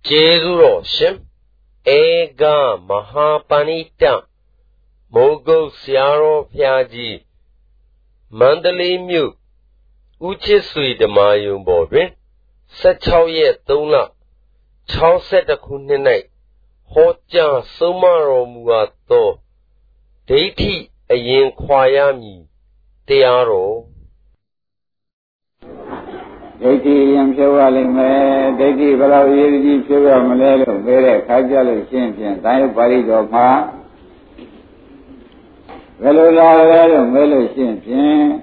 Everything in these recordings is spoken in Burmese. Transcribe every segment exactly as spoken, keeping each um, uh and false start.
Jesudo Shim Ega Mahapanita Mogo Siaro Piaji Mandalay Mu Uchisui de Mayum Bodrin Sachoye Dona Chauset a Kuninai Hoja Sumaro Muato Deiti a yin Kwayami Tearo Deiti Yam Shawalime, Deiti Balawi, Sugar Malero, Vere, Kajal, Champion, Tayo Parido Pa Velola, Melo Champion,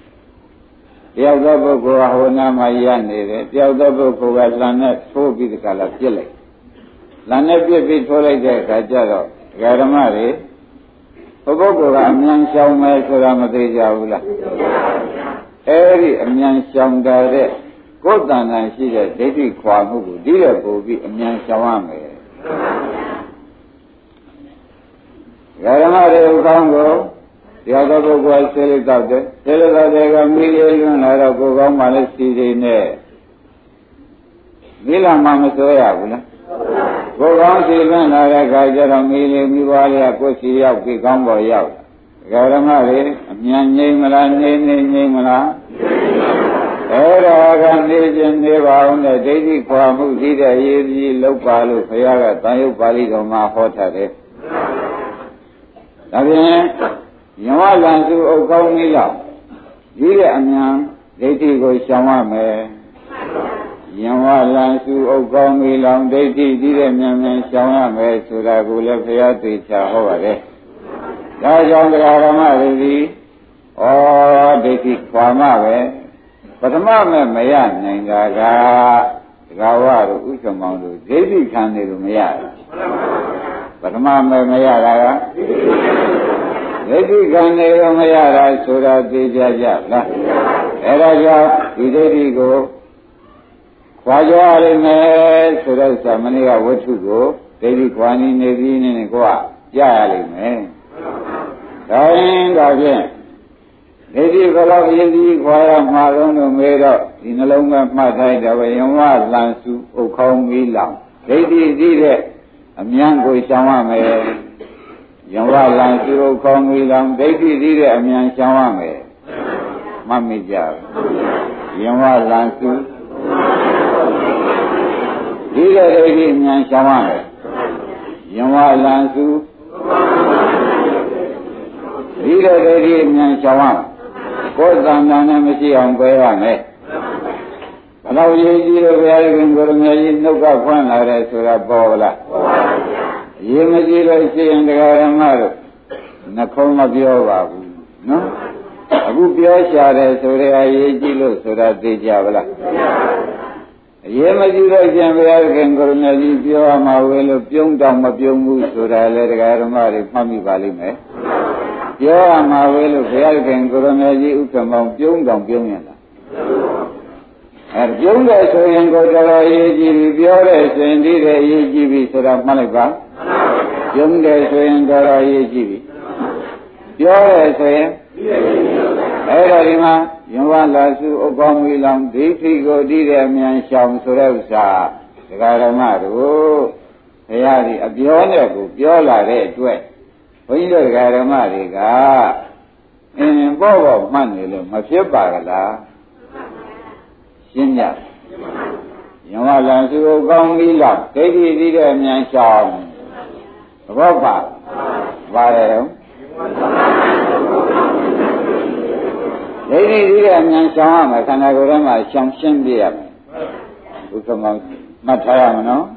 Yagabu Ahona Mayane, Yagabu Lanet, four big color Chile. Lanet be for like Kajalo, Garamari, Obogo, Amian Shawma, Suramadija. Every Amian Shangare, Godan and she that Devi Kwamu, dear Bobi, Amian Shawame. Garamare Ugango, the other book was celebrated, celebrated a million Arago Malasi ne Mila Mamasoya. Go on to even Aragaja, a million Miwalia, Kosia, Pigambo Yaw. Garamare, Amian Namala, Namala. Era Nation never on the Devi Kwamu, Dida Yezi, Lopalu, Fayaga, Tayo Palido Mahotare. Again, Yamalansu Okamila, Dida Amian, Deiti go Shamame, Yamalansu Okamila, Deiti, Dida Mian Shamame, Suragula Fayati Chahovare. Rajan Garamari, oh, Deiti Kwama. Patama Maya Nanga Gawa Usamandu, Devi Kandi Maya. Patama Maya Devi Kandi Maya, Sura Deja, Eraja, Devi go, Kwaja, Sura Samania, what to go, Devi Kwani, Nevin and Goa, Yali, Dying again. Devi Vala Yedi Kwaya Marono made up in a long Matai, the Yama Lansu, Okong Milam. Devi did it, a Miango Shamame, Yama Lansu, Okong Milam, Devi did it, a Mian Shamame, Mammy Jar, Yama Lansu, did it, Devi Mian Shamame, Yama Lansu, did it, Devi Mian Shamame. Kodana Missy on Bayame. Allow you to wear in Gurumi, no Gafan, I Sura Bola. Yemazila is in the Garamar, Nakoma Biova. No? Abu Biosha, Sura Yejilo, Sura de Javla. Yemazila is in the Gurumi, Bioma, will Pyong Dam of Yomu, Sura, let Garamari, Mami Valime. Yo am a will of Helgan Guramaji Utamam, Pyong Dong Pyongyana. And Pyonga so young go to Yeji, Biores, and did a Yeji Sura Malaba. Pyonga so young go to Yeji. Biores, Erima, Yawala Su Ogomilam, Difigo, Didamian Sham Surevsa, the Garamaru, Hayari, a Biola, Biola, red, wet. When you got a mariga in Bobo Manilo, Mafia Shinya Yamalan to go Mila, Katie did a man sham. Roba Varel Lady did a man sham, I can go to my sham shimbia. Who come out Matayamano?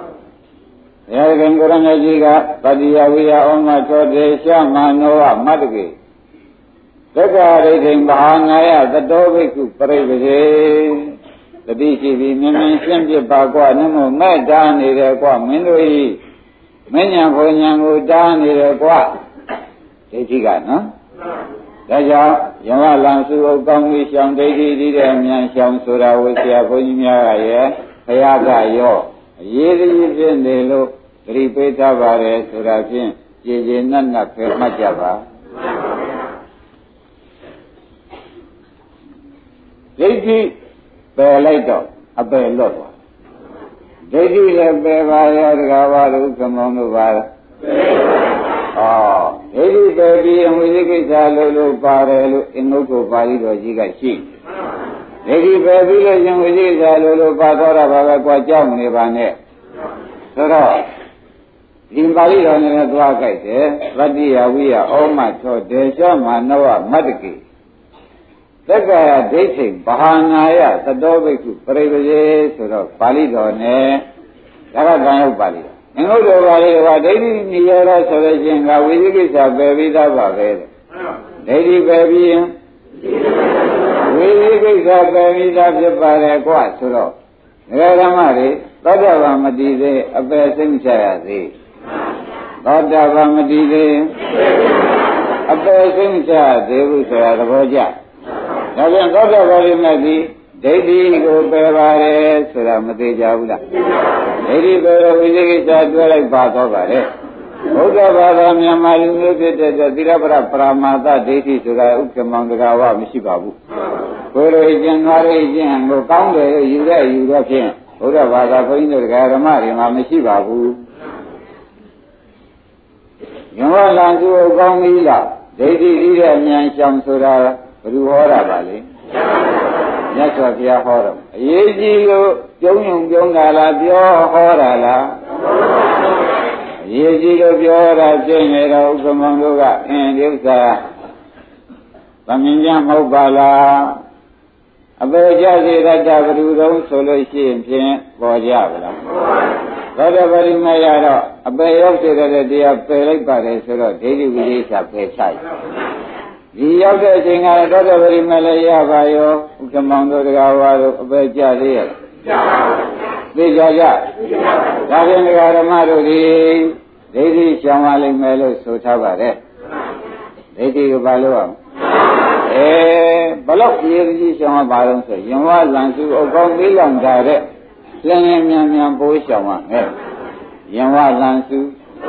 Yarganguranajiga, Padiavia on my Todesha, Manoa, Madgi. Daga rating Bahanaya, the Doviku, Parade, the B C V, Mimin Simpi Bagua, Nemo, Madani, the Qua, Mindui, Menyan Ponyango, Dani, the Qua. Etiga, no? Daja, Yamalansu, Gongi, Sham, Dedi, Damian, Sham, Sura, with the Aponia, Hayaga, Yo. Yeri in the low, Ripeta Vare, Surafin, Yejana, Majava. Lady Bellato, a bell lot. ဒိဋ္ဌိလည်းပယ်ပါရဲ့တကားပါလို့ကမောင်းလို့ပါလားဩဒိဋ္ဌိပယ်ပြီးဝိသိကိစ္စလို့လို့ပါတယ်လို့အင်္ဂုတ္တပါဠိတော်ကြီးကရှိဒိဋ္ဌိပယ်ပြီးလို့ရှင်ဝိသိကိစ္စလို့လို့ပါတော့တာပါပဲကြွားကြောက်နေပါနဲ့ဆိုတော့ဒီပါဠိတော်နဲ့သွားကြိုက်တယ်ဗတ္တိယဝိယဩမသောဒေရှမာနဝမတ္တကိသက္ကာယဒိဋ္ဌိဘာဟာနာယသတောဘိက္ခုပရိပဇေဆိုတော့ပါဠိတော်နဲ့ဒါကကံရောက်ပါဠိတော်အင်္ဂုတ္တပါဠိတော်ကဒိဋ္ဌိနိရောဓဆိုလို့ရှိရင်ကဝိသိကိစ္စပယ်ပြီးသားပါပဲဒိဋ္ဌိပယ်ပြီးရင်ဝိသိကိစ္စပယ်ပြီးသားဖြစ်ပါတယ်ကွာဆိုတော့ငရဓမ္မတွေသောတာပန်မတည်သေးအပယ်စိတ်ချရသေးသောတာပန်မတည်သေးအပယ်စိတ်ချသေးဘူးဆိုတာသဘောကျဒါပြန်သောတာပန်မြတ်ကြီးဒိဋ္ဌိကိုပယ်ပါတယ်ဆိုတာမသေးကြဘူးလားဒိဋ္ဌိပယ်တော့ဝိသိကိစ္စတွဲလိုက်ပါတော့ပါလေဘုရားဘာသာမြန်မာလူမျိုးဖြစ်တဲ့သီရပရပရမာသဒိဋ္ဌိဆိုတာဥက္ကမောင်တကာဝမရှိပါဘူးကိုယ်လိုကျင်သွားလို့ကျင်ကိုကောင်းတယ်ယူတဲ့ယူတော့ဖြင့်ဘုရားဘာသာဘုန်းကြီးတို့ဓမ္မတွေမှာမရှိပါဘူးညောလံသူအကောင်းကြီးလားဒိဋ္ဌိဤတဲ့ဉာဏ်ရှောင်ဆိုတာဘယ်သူဟောတာပါလဲမြတ်စွာဘုရားဟောတော့အရေးကြီးလို့ပြုံးယုံပြုံးတာလားပြောဟောတာလားအရေးကြီးလို့ပြောတာပြည့်နေတော့ဥက္ကမောင်တို့ကအင်းဒီဥစ္စာသမင်ကြမဟုတ်ပါလားအပေကြစေတတ်တာဘယ်သူတုံးဆိုလို့ရှိရင်ဖြင့်ပေါ်ကြပါလားသောတပတိမရတော့အပေရောက်စေတဲ့တရားပယ်လိုက်ပါတယ်ဆိုတော့ဒိဋ္ဌိဝိသေသပယ်ချဒီရောက်တဲ့အချိန်ကသောတပတိမလည်းရပါရောဥက္ကမောင်တို့တရားဝါတို့အပေကြသေးရဲ့ကြပါဘူးသိကြကြဒါဖြင့်ဓမ္မတို့ဒီဒိဋ္ဌိရှောင်ရလိမ့်မယ်လို့ဆိုထားပါတယ်ဒိဋ္ဌိကိုဘာလို့အောင်အဲဘလို့ဒီဒိဋ္ဌိရှောင်ရပါလို့ဆိုရင်ဝလံစုအကောင်းသေးလောင်ကြတဲ့လင်းလင်းမြန်မြန်ပိုးရှောင်ရမယ်ရင်ဝလံစု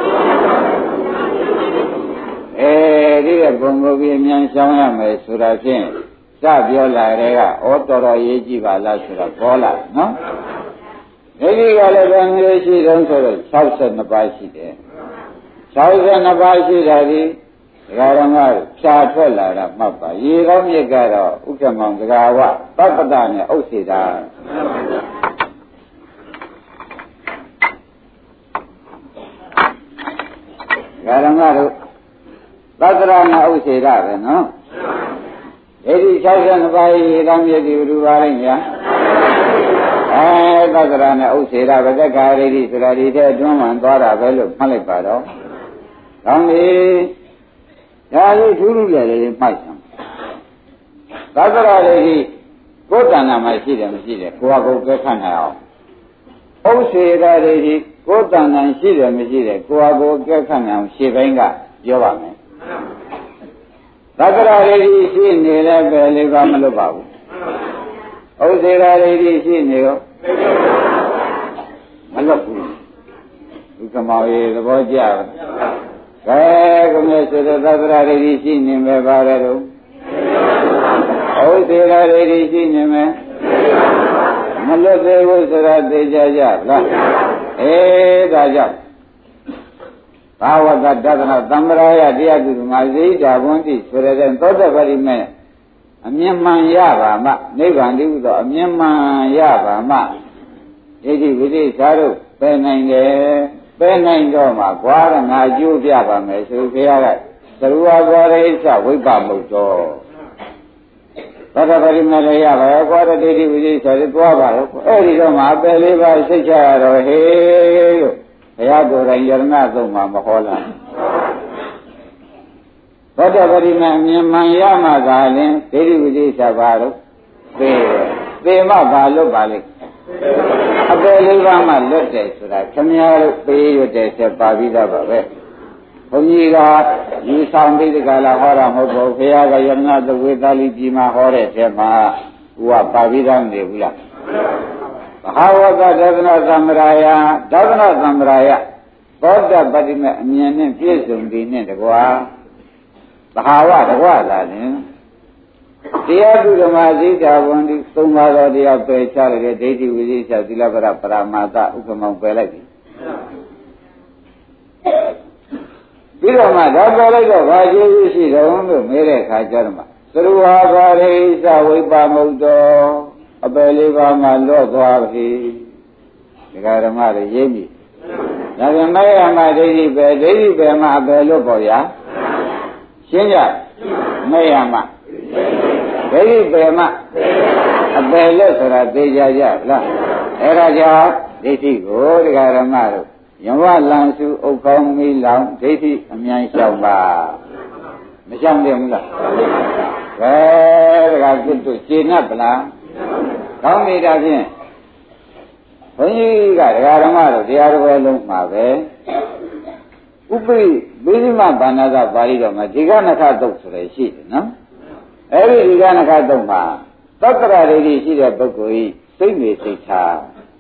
အဲဒီကဘုံဘုံကြီးအမြန်ရှောင်ရမယ်ဆိုတာဖြင့်စပြောလာတဲ့ကဩတော်တော်ရေးကြည့်ပါလားဆိုတော့ပေါ်လာနော်ဒိဋ္ဌိကလည်းဘယ်မျိုးရှိတုံးဆိုတော့၆၂ပါးရှိတယ်၆၂ပါးရှိတာဒီဒကာရမဖြာထွက်လာတာမှတ်ပါရေကောင်းမြစ်ကတော့ဥက္ကမောင်ဒကာဝပပ္ပတနဲ့ဥစ္စေတာဒကာရမတို့ပတ္တရနဲ့ဥစ္စေတာပဲနော်ဒိဋ္ဌိ၆၂ပါးရေကောင်းမြစ်ဒီဘယ်လိုပါလိမ့်ညာအဲသက္ကရာနဲ့ဥစ္စေရဗဇက္ကာရိတိဆိုတာဒီတဲ့အတွင်းမှသွားတာပဲလို့မှတ်လိုက်ပါတော့။ကောင်းပြီ။ဒါလေးထူးထူးလည်းလေးမှတ်စမ်း။သက္ကရာရိတိကိုယ်တဏ္ဍာမှာရှိတယ်မရှိတယ်ကိုယ်ကကိုယ်ကဲခန့်နိုင်အောင်။ဥစ္စေရရိတိကိုယ်တဏ္ဍာရှိတယ်မရှိတယ်ကိုယ်ကကိုယ်ကဲခန့်နိုင်အောင်ရှေ့ပိုင်းကပြောပါမယ်။သက္ကရာရိတိရှိနေလည်းပဲလေးပါမလို့ပါဘူး။ဥစ္စေရရိတိရှိနေရောမလွတ်ဘူးဥက္ကမောရေသဘောကျပါကဲကုမေဆိုတဲ့သဗ္ဗရာရိတိရှိနေမယ်ပါလေတော့ဥစ္စေရရိတိရှိနေမယ်မလွတ်သေးဘူးဆိုတာသိကြကြလားအေးဒါကြောင့်ဘာဝကတသနာသံဃာယတရားသူမှာဇိတာဘွန်းတိဆိုတဲ့သောတပတိမေအမြင်မှန်ရပါမှနိဗ္ဗာန်တည်းဟူသောအမြင်မှန်ရပါမှဣတိဝိသေသာတို့ပယ်နိုင်တယ်ပယ်နိုင်တော့မှကွာငါကျိုးပြပါမယ်ဆိုဘုရားကသရဝါဘောရိစ္ဆဝိပ္ပမုတ်တော်သောတပတိမေလည်းရပါရဲ့ကွာတဲ့ဣတိဝိသေသာတွေသွားပါတော့အဲ့ဒီတော့မှအပယ်လေးပါစိတ်ချရတော့ဟေးလို့ဘုရားကိုယ်တိုင်ယရဏသုံးမှာမဟောလားသောတပတိမအမြင်မှန်ရမှသာလင်ဒိဋ္ဌိဝိသေသဘာလို့သိတယ်သိမှဘာလို့ပါလိမ့်အပယ်လေးပါးမှလွတ်တယ်ဆိုတာခမည်းတော်ပေးရတဲ့ဆက်ပါပြီးသားပါပဲဘုန်းကြီးကယူဆောင်ပြီးဒီကလာဟောတာမဟုတ်ဘူးဘုရားကယရဏသဝေသလိကြီးမှာဟောတဲ့ဆက်မှာဟိုကပါပြီးသားမနေဘူးလားဘာဝကဒသနာသမ္မာယဒသနာသမ္မာယသောတပတိမအမြင်နဲ့ပြည့်စုံပြီးနဲ့တကွာဘာဝတကွာလာရင်တရားသူဓမ္မဇိတာဘုံဒီသုံးပါးသောတရားပယ်ချလိုက်တဲ့ဒိဋ္ဌိဝိသေသသီလပရပရမာသဥပမောင်ပယ်လိုက်ပြီပြီးတော့မှဒါပယ်လိုက်တော့ဘာကျေးဇူးရှိတော်လို့မေးတဲ့အခါကျတော့မှသရဝါဘာရိသဝိပါမုတ်တော်အပယ်လေးပါးမှလော့သွားပြီဒကာဓမ္မတွေရေးပြီဒါပြန်မဲ့ရမှာဒိဋ္ဌိပဲဒိဋ္ဌိပဲမှာအပယ်လို့ပေါ့ဗျာရှင်းကြမဲ့ရမှာဒိဋ္ဌိပဲမှာအပယ်လို့ဆိုတာသိကြကြလားအဲ့ဒါကြောင့်ဒိဋ္ဌိကိုဒကာဓမ္မတို့ယဝလံစုဥက္ကောင်းမီလောင်ဒိဋ္ဌိအမြန်လျှောက်ပါမလျှောက်တယ်မလားဘယ်ဒကာပြစ်တို့ရှင်း납ဗလားကောင်းနေတာဖြင့်ဘုန်းကြီးကဒကာဓမ္မတို့တရားတော်ပဲလုံးမှာပဲဥပိဘိဓိမဘာနာကပါဠိတော်မှာဒီကနခတုတ်ဆိုရရှိတယ်နော်အဲ့ဒီဒီကနခတုတ်မှာသတ္တရဒိဋ္ဌိရှိတဲ့ပုဂ္ဂိုလ်ဤစိတ်နေစိတ်ထား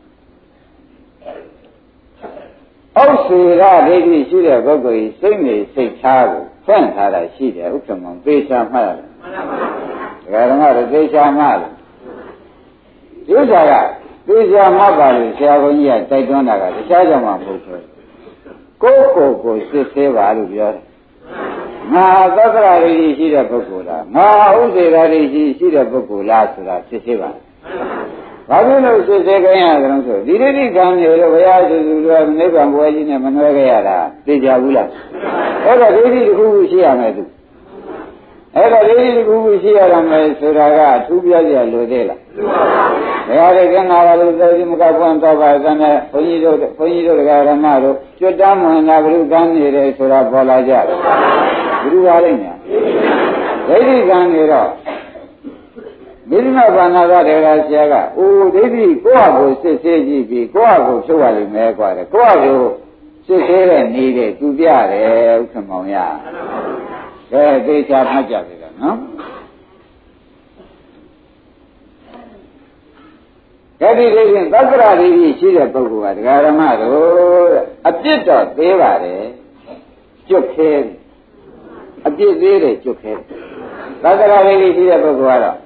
ဩစေရဒိဋ္ဌိရှိတဲ့ပုဂ္ဂိုလ်ဤစိတ်နေစိတ်ထားကိုဖွင့်ထားတာရှိတယ်ဥက္ကမောသေချာမှတ်ရတယ်ဒကာဓမ္မတို့သေချာမှတ်တယ်ဒီဥစ္စာကသေချာမှတ်ပါလို့ဆရာဘုန်းကြီးကတိုက်တွန်းတာကတခြားကြောင့်မှမဟုတ်ဘူးကိုယ်ကိုယ်ကိုစစ်ဆေးပါလို့ပြောတယ်ငါသတ္တရဒိဋ္ဌိရှိတဲ့ပုဂ္ဂိုလ်လားငါဥစေရဒိဋ္ဌိရှိတဲ့ပုဂ္ဂိုလ်လားဆိုတာစစ်ဆေးပါဘာဖြစ်လို့စစ်ဆေးကြရကြလဲဆိုဒီဒိဋ္ဌိကံမျိုးလို့ဘုရားသူသူကနိဗ္ဗာန်ဘွယ်ကြီးနဲ့မနှွဲခဲ့ရတာသိကြဘူးလားအဲ့တော့ဒိဋ္ဌိတစ်ခုခုရှိရမယ်သူအဲ့တော့ဒိဋ္ဌိတစ်ခုခုရှိရမယ်ဆိုတာကအထူးပြောကြလို့သေးလားဘုရားရဲ့ကံနာပါလို့သေတိမကပွင့်တော့ပါသနဲ့ဘုန်းကြီးတို့ဘုန်းကြီးတို့ဓမ္မတို့ကျွတ်တမ်းမွန်တာဘုရုကံနေတယ်ဆိုတာပေါ်လာကြတယ်ဘုရုပါလိမ့်မယ်ဒိဋ္ဌိကံနေတော့မိမဘာနာကတရားဆရာကအိုးဒိဋ္ဌိကိုယ့်ဟာကိုစစ်ဆေးကြည့်ပြီးကိုယ့်ဟာကိုဖြုတ်ရလိမ့်မယ်ကွာတဲ့ကိုယ့်ဟာကိုစစ်ဆေးတဲ့နေတဲ့သူပြတယ်ဥက္ကမောင်ရကဲသေချာမှတ်ကြပြီလားနော်ကဲဒီလိုရင်သက္ကရာဒိဋ္ဌိရှိတဲ့ပုဂ္ဂိုလ်ကဒကာဓမ္မတို့အပြစ်တော့သေးပါတယ်ကျွတ်ခဲအပြစ်သေးတယ်ကျွတ်ခဲသက္ကရာဒိဋ္ဌိရှိတဲ့ပုဂ္ဂိုလ်ကတော့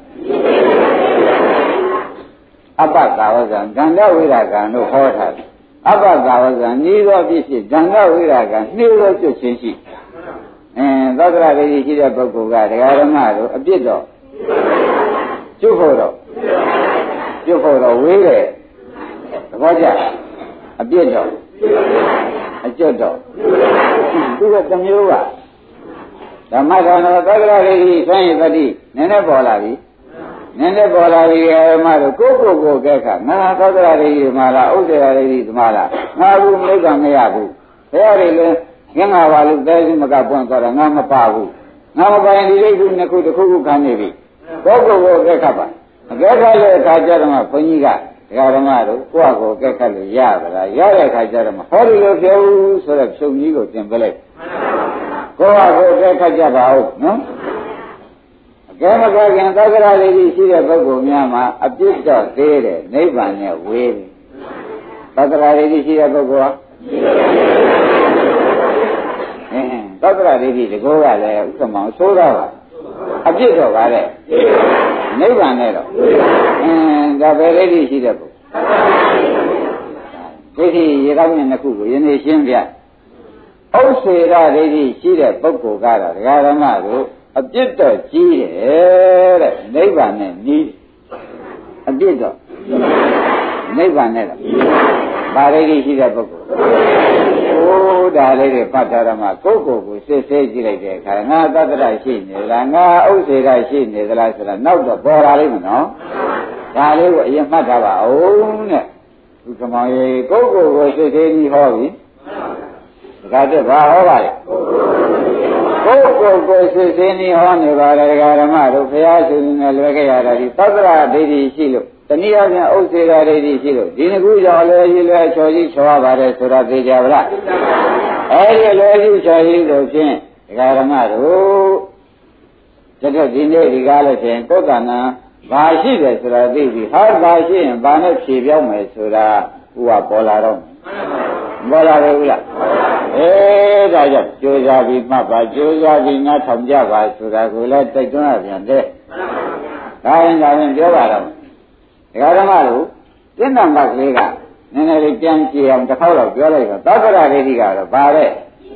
အပ္ပကာဝဇံဒန္တဝိရကံတို့ဟောထားတယ်အပ္ပကာဝဇံဤသောဖြစ်ဖြစ်ဒန္တဝိရကံနှိမ့်သောကျွတ်ခြင်းရှိအင်းသက္ကရာဒိဋ္ဌိရှိတဲ့ပုဂ္ဂိုလ်ကဒကာဓမ္မတို့အပြစ်တော့ကျွတ်ဖို့တော့ကျွတ်ဖို့တော့ဝေးတယ်သဘောကျအပြစ်တော့အကျွတ်တော့သူကတစ်မျိုးကဓမ္မဒါနသက္ကရာဒိဋ္ဌိဆန်းရတ္တိနည်းနည်းပေါ်လာပြီနည်းနည်းပေါ်လာပြီဓမ္မတို့ကိုကိုကိုကဲခါငါသက္ကရာဒိဋ္ဌိဓမ္မလားဥစ္စေရာဒိဋ္ဌိဓမ္မလားငါဘူးမိစ္ဆာမရဘူးဘယ်ရည်လဲငင်္ဂါပါလို့သဲစိမကပွင့်သွားတာငါမပါဘူးငါမပိုင်ဒီဒိဋ္ဌိနှစ်ခုတစ်ခုခုခံနေပြီကိုကိုကိုကဲခါပါအကဲခါလို့အခါကျတော့မှဘုန်းကြီးကဒကာဓမ္မတို့ကိုယ့်အကိုကဲခါလို့ရပါလားရတဲ့အခါကျတော့မှဟောဒီလိုပြောဘူးဆိုတော့ဖြုံကြီးကိုတင်ပလိုက်ကိုယ့်အကိုကဲခါကြပါဦးနော်အကဲမကခင်သက္ကရာဒိဋ္ဌိရှိတဲ့ပုဂ္ဂိုလ်များမှာအပြစ်တော့သေးတယ်နိဗ္ဗာန်နဲ့ဝေးတယ်သက္ကရာဒိဋ္ဌိရှိတဲ့ပုဂ္ဂိုလ်ကအင်းသက္ကရာဒိဋ္ဌိတကောကလည်းဥက္ကမောင်ဆိုးတော့ပါအပြစ်တော့ပါတဲ့နိဗ္ဗာန်နဲ့တော့အင်းဒါပဲဒိဋ္ဌိရှိတဲ့ပုဂ္ဂိုလ်ဒိဋ္ဌိရေကောင်းတဲ့နှစ်ခုကိုယနေ့ရှင်းပြဥစ္စေရဒိဋ္ဌိရှိတဲ့ပုဂ္ဂိုလ်ကတော့ဒကာဓမ္မတို့အပြစ်တော့ကြီးတယ်တဲ့နိဗ္ဗာန်နဲ့နီးအပြစ်တော့နိဗ္ဗာန်နဲ့တော့ဗာဒိဋ္ဌိရှိတဲ့ပုဂ္ဂိုလ်ဟိုးဒါလေးတွေပတ်ထားတော့မှကိုယ့်ကိုယ်ကိုစစ်ဆေးကြည့်လိုက်တဲ့အခါငါသတ္တရရှိနေလားငါဥစ္စေရရှိနေသလားဆိုတာနောက်တော့ပေါ်လာလိမ့်မယ်နော်ဒါလေးကိုအရင်မှတ်ထားပါဦးနဲ့ဒီကမောင်ရေကိုယ့်ကိုယ်ကိုစစ်ဆေးပြီးဟောပြီဒါကတည်းကဘာဟောပါလဲကိုယ့်ကိုယ်ကိုစစ်ဆေးပြီးဟောနေပါလေဓမ္မတို့ဘုရားရှင်နဲ့လွယ်ခဲ့ရတာဒီသတ္တရဒိဋ္ဌိရှိလို့တနည်းအားဖြင့်ဥစ္စေရဒိဋ္ဌိရှိလို့ဒီနှစ်ခုကြောင့်လည်းရှိလဲချော်ကြီးချော်ရပါတယ်ဆိုတာသိကြပါလားအဲဒီလည်းရှိချော်ကြီးလို့ဖြင့်ဒကာဓမ္မတို့တကယ်ဒီနေ့ဒီကားလို့ဖြင့်ကိုယ်ကဏ္ဍဘာရှိတယ်ဆိုတာသိပြီဟာဘာရှိရင်ဘာနဲ့ဖြေပြောင်းမယ်ဆိုတာဟိုကပေါ်လာတော့ပေါ်လာတယ်ဟုတ်လားအဲဒါကြောင့်ကြိုးစားပြီးမှတ်ပါကြိုးစားပြီးငါထောင်ကြပါဆိုတာကိုလည်းတိုက်တွန်းရပြန်တဲ့ဒါရင်ဒါရင်ပြောပါတော့ဒကာဓမ္မတို့ပြင်းထန်ပါကလေးကနည်းနည်းလေးကြံကြည့်အောင်တစ်ခေါက်တော့ပြောလိုက်တော့သောကရဒိဋ္ဌိကတော့ဗါတဲ့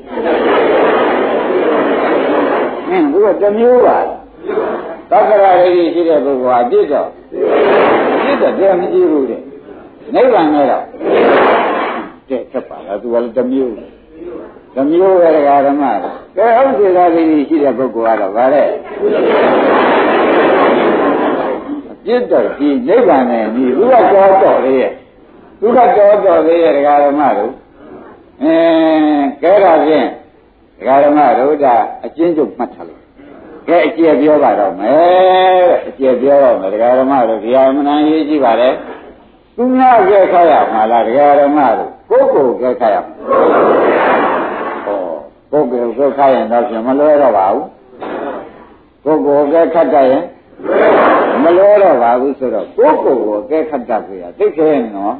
ဟင်းသူကတစ်မျိုးပါသောကရဒိဋ္ဌိရှိတဲ့ပုဂ္ဂိုလ်ဟာပြည့်တော့ပြည့်တော့တရားမကြည့်ဘူးတဲ့နိဗ္ဗာန်နဲ့တော့တဲ့ခက်ပါလားသူကလည်းတစ်မျိုးတစ်မျိုးပဲဒကာဓမ္မကဲဥစ္စေသာဒိဋ္ဌိရှိတဲ့ပုဂ္ဂိုလ်ကတော့ဗါတဲ့ပြည့်တော့ဒီနိဗ္ဗာန်နဲ့ဒီသူကကြောတော့လေရဲ့သူကကြောတော့လေရဲ့ဒကာဓမ္မတို့အဲကဲဒါဖြင့်ဒကာဓမ္မတို့ဒါအကျဉ်းချုပ်မှတ်ထားလို့ကဲအကျယ်ပြောပါတော့မယ်အကျယ်ပြောတော့မယ်ဒကာဓမ္မတို့ဒီဟာမနာရေးကြည့်ပါလေသူများကဲခါရမှာလားဒကာဓမ္မတို့ကိုယ်ကိုယ်ကဲခါရမှာဟောကိုယ်ကိုယ်ကဲခါရင်တော့ပြန်မလွဲတော့ပါဘူးကိုယ်ကိုယ်ကဲခတ်တတ်ရင်မလွဲတော့ပါဘူးဆိုတော့ကိုယ်ကိုယ်ကိုကဲခတ်တတ်ပြရသိခဲနော်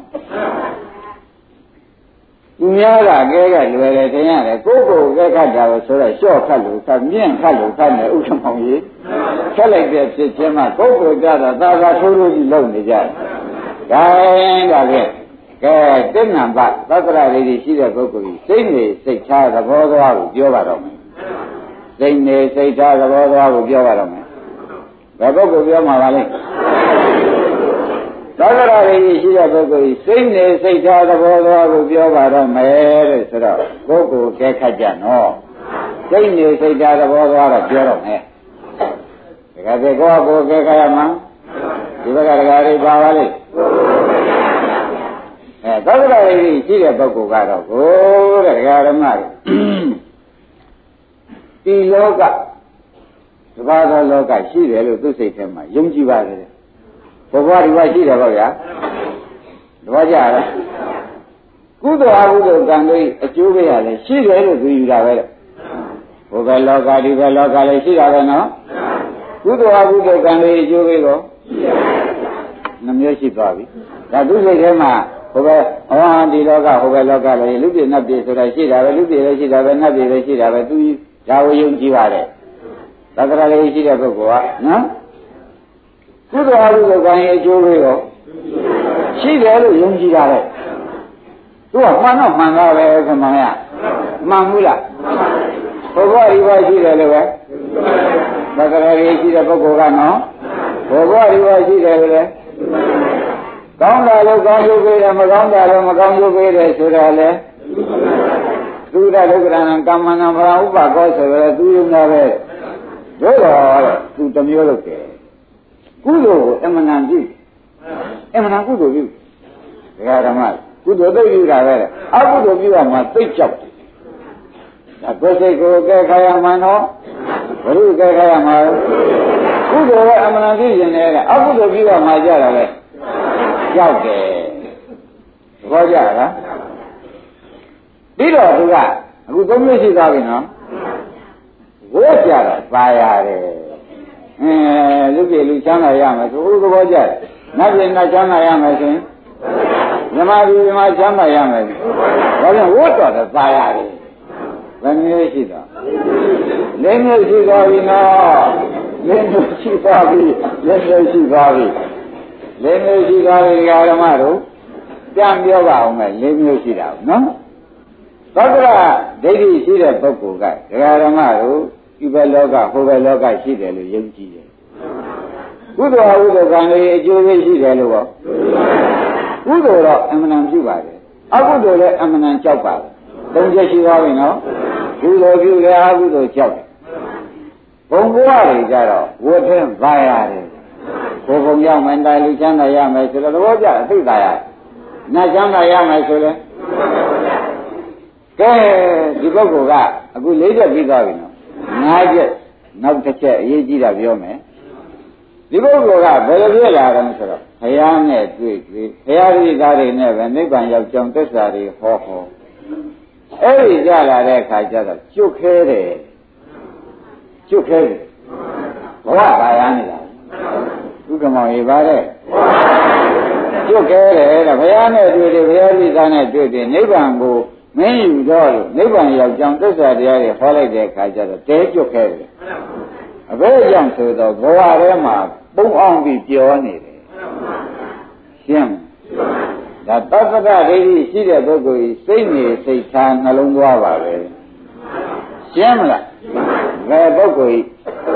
သူများကကဲကလွယ်တယ်တင်ရတယ်ကိုယ်ကိုယ်ကဲခတ်တာလို့ဆိုတော့လျှော့ခတ်လို့ခတ်မြင့်ခတ်လို့ခတ်နေဥစ္စာမောင်ကြီးခက်လိုက်တဲ့ဖြစ်ချင်းမှကိုယ်ကိုယ်ကြတော့သာသာထိုးထိုးကြီးလုံနေကြတယ်ဒါရင်ဒါဖြင့်ကဲတဏ္ဏပသတ္တရလေးရှိတဲ့ပုဂ္ဂိုလ်ကြီးစိတ်နေစိတ်ထားသဘောသွားကိုပြောပါတော့မယ်စိတ်နေစိတ်ထားသဘောသွားကိုပြောပါတော့မယ်ဘယ်ပုဂ္ဂိုလ်ပြောမှာပါလဲသတ္တရလေးရှိတဲ့ပုဂ္ဂိုလ်ကြီးစိတ်နေစိတ်ထားသဘောသွားကိုပြောပါတော့မယ်တဲ့ဆိုတော့ပုဂ္ဂိုလ်ကဲခတ်ကြနော်စိတ်နေစိတ်ထားသဘောသွားတော့ပြောတော့မယ်ဒါကြတဲ့ကိုယ့်ကိုယ်ကဲခတ်ရမှာဒီဘက်ကဒကာလေးပါပါလိမ့်အဲသတ္တရလေးရှိတဲ့ပုဂ္ဂိုလ်ကတော့ကိုတဲ့ဒကာဓမ္မတွေဒီလောကသဘာဝလောကရှိတယ်လို့သူစိတ်ထဲမှာယုံကြည်ပါတယ်ဘဝဒီဘဝရှိတယ်ပေါ့ဗျာတပည့်ကြလားကုသိုလ်အကုသိုလ်ကံတွေအကျိုးပေးရတယ်ရှိတယ်လို့သူယူတာပဲဘုဘလောကဒီဘလောကလည်းရှိတာပဲနော်ကုသိုလ်အကုသိုလ်ကံတွေအကျိုးပေးတော့နှမျိုးရှိသွားပြီဒါသူစိတ်ထဲမှာဟိုဘက်ဟောဒီလောကဟိုဘက်လောကလည်းလူပြည့်နတ်ပြည့်ဆိုတာရှိတာပဲလူပြည့်လည်းရှိတာပဲနတ်ပြည့်လည်းရှိတာပဲသူဒါကိုယုံကြည်ပါတယ်သတ္တရလေးရှိတဲ့ပုဂ္ဂိုလ်ကနော်ကုသိုလ်အကုသိုလ်ကံရဲ့အကျိုးလေးရောရှိတယ်လို့ယုံကြည်တာလေသူကမှန်တော့မှန်တာပဲခမရမှန်ဘူးလားဘုရားဒီဘရှိတယ်လို့ပဲသတ္တရလေးရှိတဲ့ပုဂ္ဂိုလ်ကနော်ဘုရားဒီဘရှိတယ်လို့လေကောင်းတာလို့ကောင်းကျိုးပေးတယ်မကောင်းတာလို့မကောင်းကျိုးပေးတယ်ဆိုတာလေသုဒ္ဓဒုက္ခရဏကမ္မနာဗရာဥပကောဆိုရယ်သူယုံတာပဲတို့တော့သူတစ်မျိုးလုပ်တယ်ကုသိုလ်ကိုအမှန်တန်ပြုအမှန်တန်ကုသိုလ်ပြုဒကာဓမ္မကုသိုလ်သိပြုတာပဲအကုသိုလ်ပြုရမှာသိကြောက်တယ်ဒါကိုယ်စိတ်ကိုကဲခါရမှာနော်ဘုရုကဲခါရမှာကုသိုလ်ကအမှန်တန်ပြုရင်လည်းအကုသိုလ်ပြုရမှာကြတာလေကြောက်တယ်သဘောကျလားပြီးတော့သူကအခုသုံးမျိုးရှိသွားပြီနော်ဝိုးကြတာပါရတယ်အဲလူပြေလူချမ်းသာရမယ်သူသဘောကျတယ်နတ်ပြေနတ်ချမ်းသာရမယ်ဆိုရင်မြမပြည်မြမချမ်းသာရမယ်ဒါကြောင့်ဝိုးတော်တယ်ပါရတယ်ဘယ်မျိုးရှိသွားလေးမျိုးရှိသွားပြီနော်လေးမျိုးရှိသွားပြီလေးမျိုးရှိသွားပြီလေးမျိုးရှိသွားပြီဓမ္မတို့ပြန်ပြောပါအောင်မယ်လေးမျိုးရှိတာနော်သတ္တရဒိဋ္ဌိရှိတဲ့ပုဂ္ဂိုလ်ကဒကာဓမ္မတို့ဒီဘက်လောကဟိုဘက်လောကရှိတယ်လို့ယုံကြည်တယ်ကုသိုလ်အကုသိုလ်ကံတွေအကျိုးပေးရှိတယ်လို့ဟောကုသိုလ်တော့အမှန်တန်ပြုပါတယ်အကုသိုလ်လည်းအမှန်တန်ကြောက်ပါတယ်သုံးချက်ရှိသွားပြီနော်ကုသိုလ်ပြုလည်းအကုသိုလ်ကြောက်တယ်ဘုံဘဝတွေကြတော့ဝတ်ထင်းပါရတယ်ဘုံဘုံရောက်မှန်တယ်လူချမ်းသာရမယ်ဆိုတော့သဘောကျအသိသာရတယ်နတ်ချမ်းသာရမယ်ဆိုလည်းကဲဒီပုဂ္ဂိုလ်ကအခုလေးချက်ပြီးသွားပြီနော်ငါးချက်နောက်တစ်ချက်အရေးကြီးတာပြောမယ်ဒီပုဂ္ဂိုလ်ကဘယ်လိုပြလာတယ်ဆိုတော့ဘုရားနဲ့တွေ့တွေ့ဘုရားရိသားတွေနဲ့ပဲနိဗ္ဗာန်ရောက်ကြောင်းသစ္စာတွေဟောဟောအဲ့ဒီကြလာတဲ့အခါကျတော့ကျွတ်ခဲတယ်ကျွတ်ခဲတယ်ဘဝပါရနေတာဥက္ကမောင်ရေးပါတဲ့ကျွတ်ခဲတယ်တဲ့ဘုရားနဲ့တွေ့တယ်ဘုရားရိသားနဲ့တွေ့တယ်နိဗ္ဗာန်ကိုမင်းယူတော့လို့နိဗ္ဗာန်ရောက်ကြောင်းသစ္စာတရားတွေဟောလိုက်တဲ့အခါကျတော့တဲကျွတ်ခဲတယ်အဘယ်ကြောင့်ဆိုတော့ဘဝထဲမှာပုံအောင်ပြီးပြောနေတယ်ရှင်းဒါသတ္တကဒိဋ္ဌိရှိတဲ့ပုဂ္ဂိုလ်ကြီးစိတ်နေစိတ်ထားနှလုံးသွားပါပဲရှင်းမလားဘယ်ပုဂ္ဂိုလ်ကြီး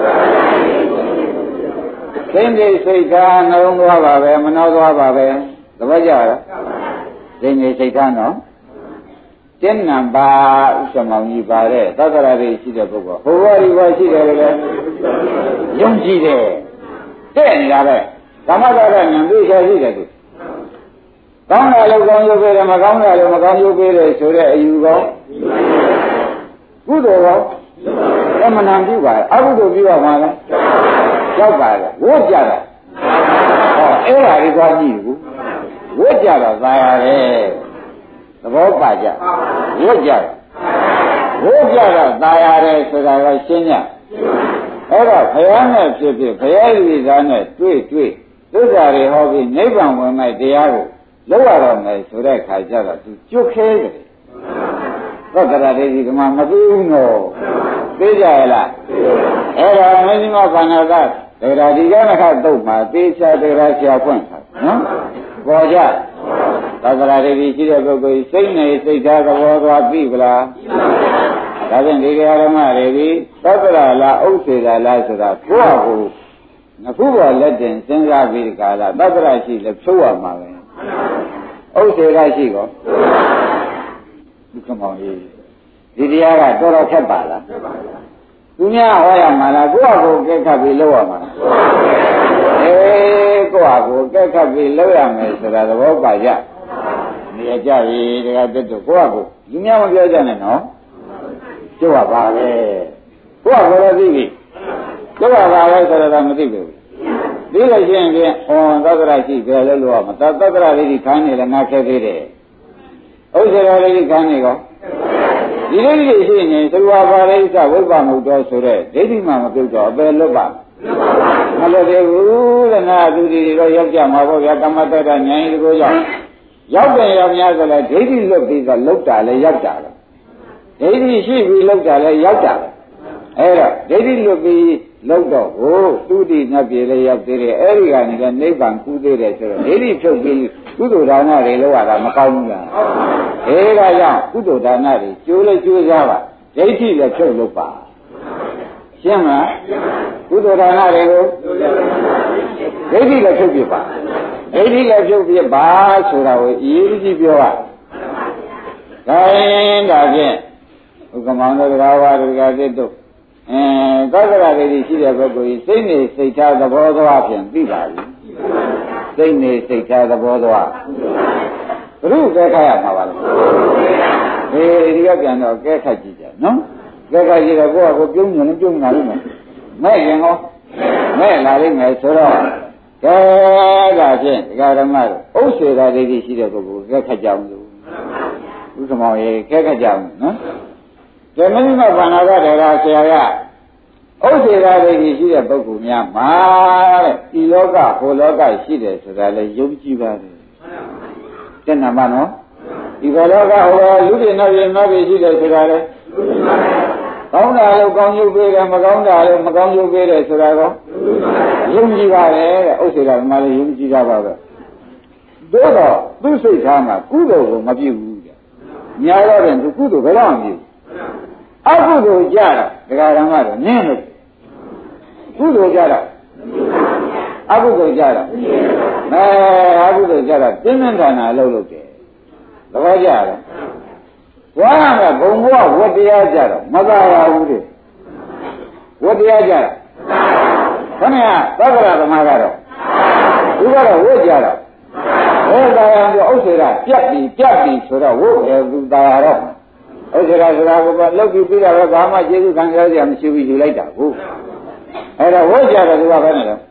စိတ်နေစိတ်ထားနှလုံးသွားပါပဲမနှောသွားပါပဲသဘောကျလားစိတ်နေစိတ်ထားနော်တင်းနံပါဥစ္စာမောင်ကြီးပါတဲ့သတ္တရာတွေရှိတဲ့ပုဂ္ဂိုလ်ဟိုဘောဒီဘောရှိတယ်လေယုံကြည်တယ်တဲ့နေတာပဲဓမ္မတာကဉာဏ်သိချာရှိတယ်သူကောင်းတယ်လို့ကောင်းရုပ်ပေးတယ်မကောင်းတယ်လို့မကောင်းရုပ်ပေးတယ်ဆိုတဲ့အယူကောကုသိုလ်ကောအမှန်တန်ပြုပါအကုသိုလ်ပြုရမှာလားရောက်ပါလေဝတ်ကြတာဟောအဲ့ဒါလေးသွားကြည့်ဘူးဝတ်ကြတော့သာရတယ်သဘောပါကြဝတ်ကြတာဝတ်ကြတော့သာရတယ်ဆိုတာကရှင်းညအဲ့တော့ဘုရားနဲ့ဖြစ်ဖြစ်ဘုရားဤသားနဲ့တွေ့တွေ့သစ္စာတွေဟောပြီးနိဗ္ဗာန်ဝင်မဲ့တရားကိုလောက်ရတော့မယ်ဆိုတဲ့ခါကျတော့သူကျွတ်ခဲတယ်သတ္တရာတွေဒီကမှမသိဘူးနော်သိကြရလားအဲ့ဒါမင်းမဘာနာကဒေရာဒီကနခတုတ်မှာသေချာဒေရာဆရာဖွင့်တာနော်ပေါ်ကြသတ္တရာတွေရှိတဲ့ပုဂ္ဂိုလ်စိတ်နေစိတ်ထားသဘောသွားပြီဗလားဒါဖြင့်ဒီကရမတွေဒီသတ္တရာလားဥစ္စေတာလားဆိုတာကိုယ့်အကူငခုပေါ်လက်တင်စဉ်းစားပြီးဒီကလာသတ္တရာရှိလဲဖြုတ်ရမှာပဲဥစ္စေတာရှိကောဒီကမောင်ကြီးဒီတရားကတော်တော်ခက်ပါလားသူများဟောရမှာလားကိုယ့်အကူကဲခတ်ပြီးလုပ်ရမှာလားအေးကိုယ့်အကူကဲခတ်ပြီးလုပ်ရမယ်ဆိုတာသဘောပါကြနေရကြပြီတရားတက်တော့ကိုယ့်အကူသူများမပြောကြနဲ့နော်ကျုပ်ကပါပဲကိုယ့်အကူလည်းသိပြီကျုပ်ကပါပဲဆိုတော့မသိဘူးဒီလိုရှင်းရင်ဟောသတ္တရာရှိကြလဲလို့ရမှာသတ္တရာလေးကြီးခန်းနေလည်းငါခက်သေးတယ်ဥစ္စာလေးကြီးခန်းနေကောဒီလိုကြီးရှိနေသရဝပါရိစ္ဆဝိပ္ပမုတ်တော်ဆိုတဲ့ဒိဋ္ဌိမှမပြုတ်တော့အပယ်လွတ်ပါမလွတ်သေးဘူးတဲ့နာသူတွေတော့ရောက်ကြမှာပေါ့ဗျာကမ္မတ္တဉာဏ်ကြီးကိုရောက်ရောက်တယ်ရောက်များဆိုလဲဒိဋ္ဌိလွတ်ပြီးတော့လောက်တာလဲရောက်တာပဲဒိဋ္ဌိရှိပြီးလောက်တာလဲရောက်တာပဲအဲ့တော့ဒိဋ္ဌိလွတ်ပြီးလောက်တော့ဟိုသူတိနတ်ပြည်လဲရောက်သေးတယ်အဲ့ဒီကနေလည်းနိဗ္ဗာန်ကူးသေးတယ်ဆိုတော့ဒိဋ္ဌိဖြုတ်ပြီးကုသိုလ်ဒါနတွေလောက်ရတာမကောင်းဘူးလားအဲဒါကြောင့်ကုသိုလ်ဒါနတွေကျိုးလဲကျိုးစားပါဒိဋ္ဌိလည်းဖြုတ်လို့ပါရှင်းမလားကုသိုလ်ဒါနတွေကိုဒိဋ္ဌိလည်းဖြုတ်ပြပါဒိဋ္ဌိလည်းဖြုတ်ပြပါဆိုတာကိုအရေးကြီးပြောတာဒါရင်ဒါဖြင့်ဥက္ကမောင်တို့ကဘာတို့ကတိတို့အဲသက္ကရာတွေရှိတဲ့ပုဂ္ဂိုလ်ကြီးစိတ်နေစိတ်ထားသဘောသွားဖြင့်သိပါပြီစိတ်နေစိတ်ထားသဘောသွားဘုရုကဲခါရမှာပါလားအေးဒီကပြန်တော့ကဲခတ်ကြည့်ကြနော်ကဲခတ်ကြည့်တော့ကိုယ့်အကိုပြုံးညွန်ပြုံးလာလိမ့်မယ်မဲ့ရင်ဟောမဲ့လာလိမ့်မယ်ဆိုတော့ကဲဒါဖြင့်ဒကာဓမ္မတို့ဥစ္စေတာဒိဋ္ဌိရှိတဲ့ပုဂ္ဂိုလ်ကဲခတ်ကြအောင်လို့ဥစ္စာမောင်ရေကဲခတ်ကြအောင်နော်ဓမ္မနိမဘာနာကတရားဆရာကဥစ္စေတာဒိဋ္ဌိရှိတဲ့ပုဂ္ဂိုလ်များမှာတဲ့ဒီလောကဟိုလောကရှိတယ်ဆိုတာလေယုံကြည်ပါတယ်တဏ္ဍမနော်ဒီဘလောကဟိုလူတွေနောက်ရင်နောက်ပြီးရှိတယ်ဆိုတာလေကောင်းတာလို့ကောင်းရုပ်ပေးတယ်မကောင်းတာလို့မကောင်းရုပ်ပေးတယ်ဆိုတာကောယုံကြည်ပါတယ်တဲ့ဥစ္စေတာကမှလည်းယုံကြည်တာပါပဲတို့တော့သူ့စိတ်ထားမှာကုသိုလ်ကိုမပြုဘူးတဲ့ညာတော့တယ်သူကုသိုလ်ဘယ်တော့မှမပြုအကုသိုလ်ကြတာဒကာဓမ္မတော့နင်းလို့ကုသိုလ်ကြတာအကုသိုလ်ကြတာအဲအကုသိုလ်ကြတာတင်းတင်းထန်ထန်အလုပ်လုပ်တယ်သဘောကျလားဝါရကဘုံဘဝဝတ္တရားကြတော့မသာရဘူးတဲ့ဝတ္တရားကြတာခဏကသက္ကရာသမားကတော့သူကတော့ဝတ်ကြတော့ဝတ်တာရတော့ဥစ္စေရပြတ်ပြီးပြတ်ပြီးဆိုတော့ဝတ်တယ်သူတာရတော့ဥစ္စေရဆိုတာကလောက်ပြီးပြီးတော့ဘာမှကျေစုခံရကြမရှိဘူးယူလိုက်တာဟုတ်အဲ့တော့ဝတ်ကြတော့သူကဘယ်နဲ့လဲ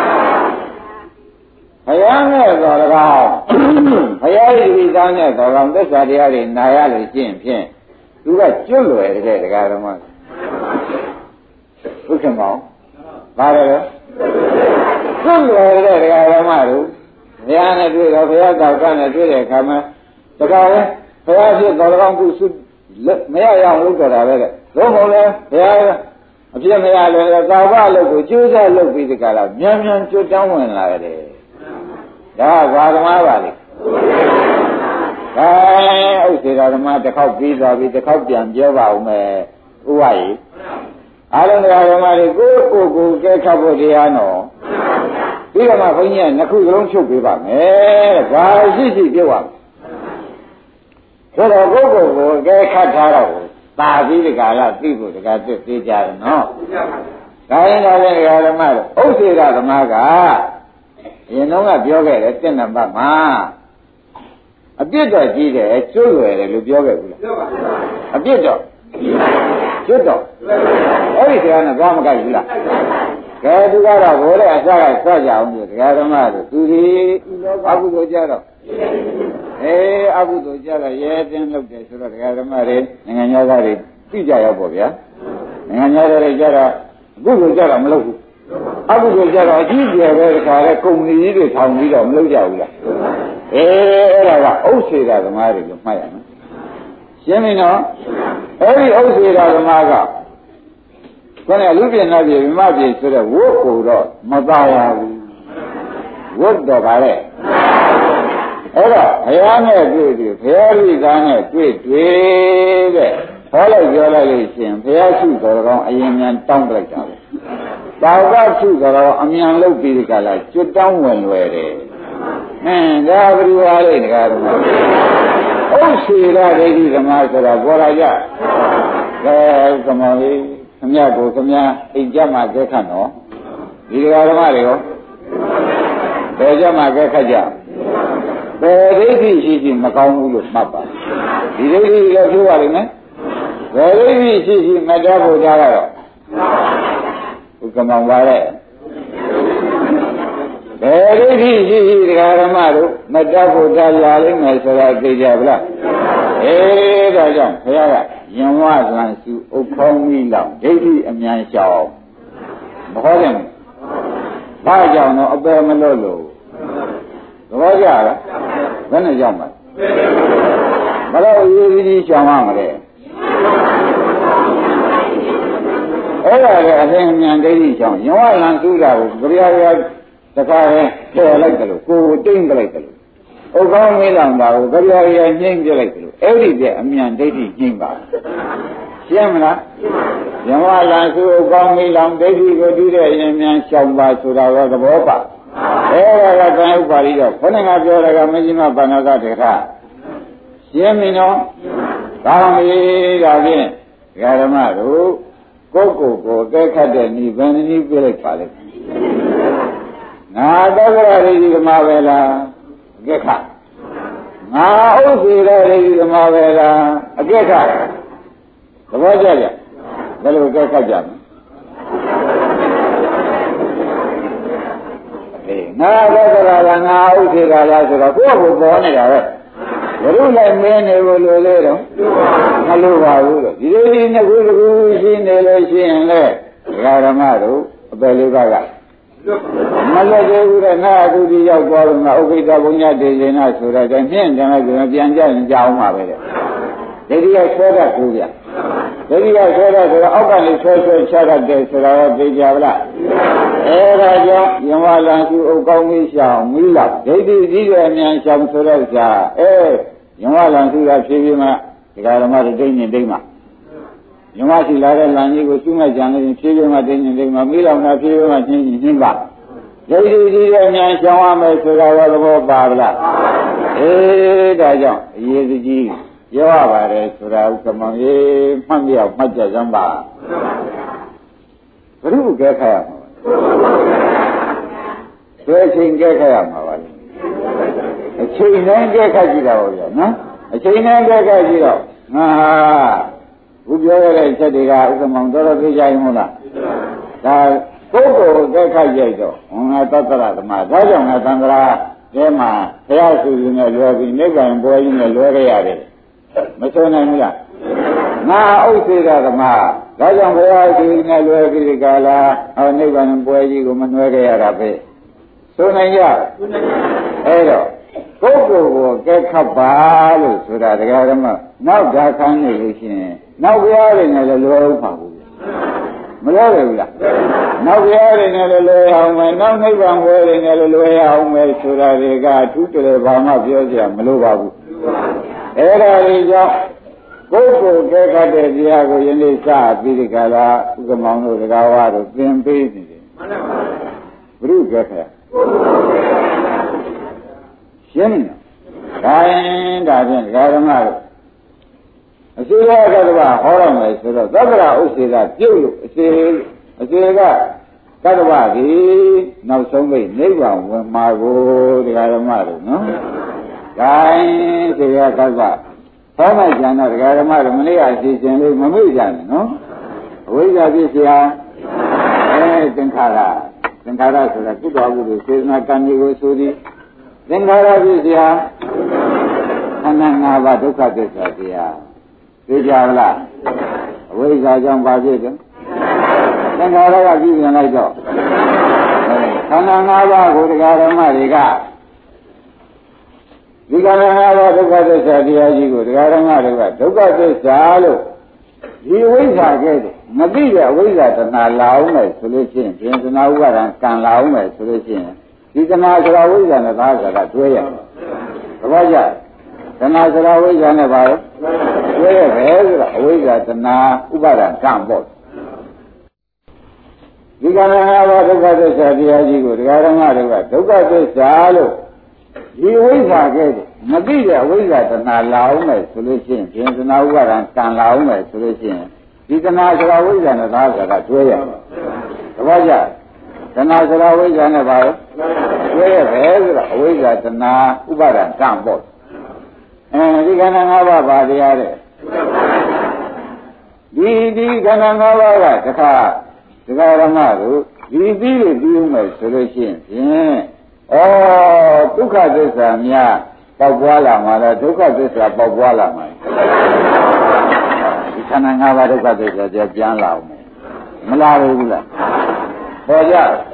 ဘုရားနဲ့တော်တော်ဘုရားဤဒီသားနဲ့တော်တော်သစ္စာတရားတွေနာရလို့ကျင့်ဖြင့်သူကကျွတ်လွယ်တဲ့တရားဓမ္မဘုခင်မောင်ပါတယ်ကျွတ်လွယ်တဲ့တရားဓမ္မတို့ဘုရားနဲ့တွေ့တော့ဘုရားတောက်ကနဲ့တွေ့တဲ့အခါမှာတခါလဲဘုရားဖြစ်တော်တော်ကုစုမရရအောင်လုပ်ကြတာပဲတဲ့ဘုံဘုံလဲဘုရားအပြစ်မရလို့သာဝလို့ကိုကျိုးစားလုပ်ပြီးဒီကလာမြန်မြန်ကျွတ်တောင်းဝင်လာတယ်ဒါကဘာဓမ္မပါလဲအဲဥစ္စေဓမ္မတစ်ခေါက်ပြီးသွားပြီတစ်ခေါက်ပြန်ပြောပါဦးမယ်ဥဝရေအားလုံးဓမ္မတွေကိုကိုကိုကဲခတ်ဖို့တရားနော်ပြီးတော့မှဘုန်းကြီးကနှစ်ခုစလုံးချုပ်ပေးပါမယ်တဲ့ဘာရှိရှိပြောပါဆိုတော့ကိုကိုကိုကဲခတ်ထားတော့ပါပြီးဒီကလာသိဖို့တကသိသေးကြတယ်နော်ဒါရင်တော့လည်းဓမ္မတို့ဥစ္စေဓမ္မကရင်တော့ကပြောခဲ့တယ်တင့်နံပါတ်မှာအပြစ်တော့ကြီးတယ်ကျွတ်လွယ်တယ်လို့ပြောခဲ့ဘူးလားပြောပါဘူးအပြစ်တော့ကျွတ်တော့အဲ့ဒီတရားနဲ့သွားမကြိုက်ဘူးလားကဲသူကတော့ဘိုးတဲ့အစကဆွကြအောင်လို့တရားဓမ္မတို့သူဒီအကုသိုလ်ကြတော့အေးအကုသိုလ်ကြတော့ရဲတင်းလုပ်တယ်ဆိုတော့တရားဓမ္မတွေနိုင်ငံသားတွေသိကြရောပေါ့ဗျာနိုင်ငံသားတွေကြတော့အကုသိုလ်ကြတော့မလုပ်ဘူးအကုသိုလ်ကြတော့အကြီးကျယ်ပဲတခါလဲကုမ္ပဏီကြီးတွေထောင်ပြီးတော့မလုပ်ကြဘူးလားအေးအဲ့ဒါကဥစ္စေဓဓမ္မတွေလို့မှတ်ရမယ်ရှင်းပြီနော်အဲ့ဒီဥစ္စေဓဓမ္မကခொနဲ့လူပြင်းနာပြေမြမပြေဆိုတော့ဝတ်ကိုတော့မပါရဘူးဝတ်တော့ဗါလဲအဲ့တော့ဘုရားနဲ့တွေ့တွေ့ဘုရားလိသားနဲ့တွေ့တွေ့တဲ့ဟောလိုက်ပြောလိုက်လို့ရှိရင်ဘုရားရှိတော်ကောင်းအရင်မြန်တောင်းပလိုက်တာပဲတာဝကရှိတော်ကောင်းအမြန်လုပ်ပြီးဒီကလာကျွတ်တောင်းဝင်လွယ်တယ်ဟင်းဒါဘယ်လိုပါလဲဒကာဓမ္မဥစ္စေရဒိဋ္ဌိဓမ္မဆိုတာပေါ်လာကြကဲကမောင်လေးခမရကိုခမရအိမ်ကြမှာကဲခတ်နော်ဒီဒကာဓမ္မတွေရောဘယ်ကြမှာကဲခတ်ကြဘယ်ဒိဋ္ဌိရှိရှိမကောင်းဘူးလို့မှတ်ပါဒီဒိဋ္ဌိလည်းပြောပါလိမ့်မယ်ဘယ်ဒိဋ္ဌိရှိရှိမတတ်ဖို့ကြတော့ဘုကမောင်ပါတဲ့ဘယ်ဒိဋ္ဌိရှိရှိဒကာဓမ္မတို့မတတ်ဖို့တလာလိမ့်မယ်ဆိုတာသိကြဗလားအေးဒါကြောင့်ဘုရားကယင်ဝလန်စုဥပ္ဖောင်းကြီးလောက်ဒိဋ္ဌိအမြန်ရှောင်မဟောတယ်ဘာကြောင့်တော့အပယ်မလို့လို့သဘောကျလားဘယ်နဲ့ကြောင့်မလဲဘယ်တော့ရေးကြီးရှောင်ရမလဲအဲ့ဒါလည်းအရင်အမြန်ဒိဋ္ဌိရှောင်ယင်ဝလန်စုတာကိုကြရရတခါလဲထည့်လိုက်တယ်လို့ကိုယ်တိမ့်ပလိုက်တယ်လို့ဥပ္ပောင်းမေးလောင်တာကိုကြရရညှိမ့်ပြလိုက်တယ်လို့အဲ့ဒီတဲ့အမြန်ဒိဋ္ဌိညှိမ့်ပါရှင်းမလားယင်ဝလန်စုဥပ္ပောင်းမေးလောင်ဒိဋ္ဌိကိုတူးတဲ့အရင်မြန်ရှောင်ပါဆိုတာတော့သဘောပါအဲ့ဒါကတန်ဥပါရိတော့ခொနဲ့ကပြောတယ်ကမကြီးမဘာနာကတေခရှင်းပြီနော်ကောင်းပြီဒါဖြင့်ဓမ္မတို့ကိုယ့်ကိုယ်ကိုအကဲခတ်တဲ့ဤဘယ်နည်းပြလိုက်ပါလဲငါသက္ကရာရိဓမ္မပဲလားအကဲခတ်ငါဥစ္စေရရိဓမ္မပဲလားအကဲခတ်သဘောကျကြဘယ်လိုအကဲခတ်ကြမလဲငါသက္ကရာလားငါဥစ္စေရလားဆိုတော့ကိုယ့်ကိုယ်ပေါ်နေတာပဲဘုရုလိုက်မင်းနေလို့လို့လေတော့မလို့ပါဘူးတော့ဒီလိုဒီနှစ်ခုတစ်ခုရှိနေလို့ရှိရင်လေဓမ္မတို့အပယ်လေးပါးကမလွတ်သေးဘူးတဲ့ငါအခုဒီရောက်သွားလို့ငါဥက္ကိတဘုံညတေဇေနဆိုတော့ညှင့်တယ်လို့ပြန်ကြရင်ကြောင်းပါပဲတဲ့ဒိဋ္ဌိကဆွဲတတ်ဘူးဗျဒိဋ္ဌိကဆွဲတတ်ဆိုတော့အောက်ကနေဆွဲဆွဲချတတ်တယ်ဆိုတော့သိကြပါလားအဲဒါကြောင့်ယင်ဝလန်စုအုပ်ကောင်းပြီးရှောင်မိလောက်ဒိဋ္ဌိကြီးရဲ့အမြန်ရှောင်ဆိုတော့ကြာအဲယင်ဝလန်စုကဖြည်းဖြည်းမှဒီဃာရမတွေဒိဋ္ဌိဒိဋ္ဌိမှယင်ဝရှိလာတဲ့လန်ကြီးကိုစုမဲ့ကြံလို့ဖြည်းဖြည်းမှဒိဋ္ဌိဒိဋ္ဌိမှမိလောက်တာဖြည်းဖြည်းမှချင်းချင်းချင်းပါဒိဋ္ဌိကြီးရဲ့အမြန်ရှောင်ရမယ်ဆိုတော့သဘောပါဗလားအေးဒါကြောင့်အရေးကြီးပြောရပါတယ်ဆိုတာဥက္ကမောင်ကြီးမှတ်မြောက်မှတ်ကြစမ်းပါဘုရုကဲခါရမှာဘယ်အချိန်ကဲခါရမှာပါလဲအချိန်နဲ့ကဲခါကြည့်တာပေါ့ဗျာနော်အချိန်နဲ့ကဲခါကြည့်တော့ငါဘုပြောရတဲ့ချက်တွေကဥက္ကမောင်တော်တော်သိကြရင်မဟုတ်လားဒါပုဂ္ဂိုလ်ကဲခါကြိုက်တော့ငါသတ္တရဓမ္မဒါကြောင့်ငါသံဃာထဲမှာဘုရားရှိခိုးနေလွယ်ပြီးနိဗ္ဗာန်ပွဲကြီးနဲ့လွယ်ခဲ့ရတယ်မဆိုနိုင်ဘူးလားငါဥစ္စေရဓမ္မဒါကြောင့်ဘုရားရှိခိုးနေလွယ်ပြီးဒီကလာဟောနိဗ္ဗာန်ပွဲကြီးကိုမနှွဲခဲ့ရတာပဲဆိုနိုင်ရအဲ့တော့ပုဂ္ဂိုလ်ကိုကဲခတ်ပါလို့ဆိုတာတရားဓမ္မနောက်ဓာခံနေလို့ရှိရင်နောက်ဘုရားတွေနဲ့လည်းလွယ်ဦးပါဘူးမလို့ရဘူးလားနောက်ဘုရားတွေနဲ့လည်းလွယ်အောင်မယ်နောက်နိဗ္ဗာန်ဘွယ်တွေနဲ့လည်းလွယ်အောင်မယ်ဆိုတာတွေကအထူးတည်းဘာမှပြောစရာမလိုပါဘူးအဲ့ဒါတွေကြောင့်ကိုယ်ကိုကဲခတ်တဲ့တရားကိုယနေ့စပြီးဒီကလာဥက္ကမောင်တို့တရားဝါတို့သင်ပေးနေတယ်မှန်ပါပါဘုရုကဲခတ်ရှင်းတယ်ဒါရင်ဒါဖြင့်ဒကာဓမ္မတို့အစီရကတ္တဗဟောရမယ်ဆိုတော့သက္ကရာဥစ္စေကပြုတ်လို့အစီအစီကကတ္တဗဒီနောက်ဆုံးပိနိဗ္ဗာန်ဝင်မှာကိုဒကာဓမ္မတို့နော်ဒါရင်စီရကတ္တဗဟောမှကျန်တော့ဒကာဓမ္မတို့မနေ့ကအစီစဉ်လေးမမေ့ကြနဲ့နော်အဝိဇ္ဇာဖြစ်เสียအဲသင်္ခါရသင်္ခါရဆိုတာကုသိုလ်ဘုရားစေတနာကံတွေကိုဆိုသည်သင်္ခါရဖြစ်เสียခန္ဓာ၅ပါးဒုက္ခသစ္စာတရားသိကြလားအဝိဇ္ဇာကြောင့်ပါဖြစ်တယ်သင်္ခါရကပြီးပြန်လိုက်တော့ခန္ဓာ၅ပါးကိုတရားဓမ္မတွေကဒီခန္ဓာ၅ပါးဒုက္ခသစ္စာတရားကြီးကိုတရားဓမ္မတွေကဒုက္ခသစ္စာလို့ဒီအဝိဇ္ဇာကဲတယ်မသိတဲ့အဝိဇ္ဇာတဏှာလာအောင်မယ်ဆိုလို့ရှိရင်ပြင်သနာဥပါဒံကံလာအောင်မယ်ဆိုလို့ရှိရင်ဒီတဏှာဆိုတာဝိဇ္ဇာနဲ့သာဆိုတာတွဲရသဘောကျတဏှာဆိုတာဝိဇ္ဇာနဲ့ပါရောတွဲရပဲဆိုတာအဝိဇ္ဇာတဏှာဥပါဒံကံပေါ့ဒီကံ၅ပါးဒုက္ခသစ္စာတရားကြီးကိုတရားဓမ္မတွေကဒုက္ခသစ္စာလို့ဒီဝိဇ္ဇာကဲတယ်မသိတဲ့အဝိဇ္ဇာတဏှာလာအောင်မယ်ဆိုလို့ရှိရင်ပြင်သနာဥပါဒံကံလာအောင်မယ်ဆိုလို့ရှိရင်ဒီတဏှာဆိုတာဝိဇ္ဇာနဲ့သာဆိုတာတွဲရသဘောကျတဏှာဆိုတာဝိဇ္ဇာနဲ့ပါရောတွဲရပဲဆိုတာအဝိဇ္ဇာတဏှာဥပါဒံကံပေါ့အဲဒီခန္ဓာ၅ပါးပါတရားတဲ့ဒီဒီခန္ဓာ၅ပါးကတခါဒကာရမတို့ဒီပြီးလို့ပြီးဦးမယ်ဆိုလို့ရှိရင်ဖြင့်ဩဒုက္ခသစ္စာများပေါက်ပွားလာမှာလားဒုက္ခသစ္စာပေါက်ပွားလာမှာဒီခန္ဓာ၅ပါးဒုက္ခသစ္စာကြပြန်လာအောင်မလားဘူးလားဟောကြ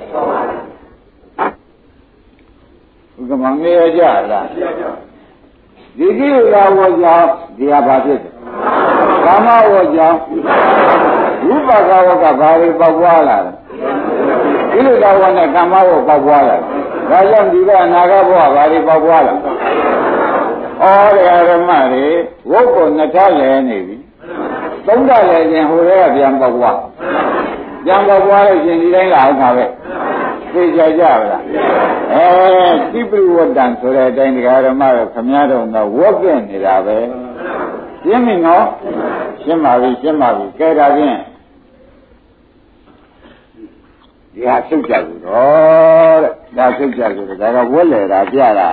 ဘုကမငြေကြလားဒီကိလေသာဝကြောင့်ဒီဟာဘာဖြစ်လဲကာမဝကြောင့်ဝိပါကဝကဘာတွေပေါက်ပွားလာလဲကိလေသာဝနဲ့ကာမဝပေါက်ပွားလာဒါကြောင့်ဒီကအနာဂတ်ဘဝဘာတွေပေါက်ပွားလာဩရဓမ္မတွေဝုတ်ကိုနှစ်ထားလဲနေပြီသုံးထားလဲခြင်းဟိုတွေကပြန်ပေါက်ပွားပြန်ပေါက်ပွားလို့ရှင်ဒီတိုင်းလာအောင်ပါပဲသိကြကြပါလားအဲတိပရိဝတ္တံဆိုတဲ့အတိုင်းတရားဓမ္မတော့ခမည်းတော်တော့ဝတ်ပြနေတာပဲရှင်းပြီနော်ရှင်းပါပြီရှင်းပါပြီကဲဒါဖြင့်ဒီဟာသိကြပြီတော့တဲ့ဒါသိကြပြီဒါကဝတ်လေတာပြတာ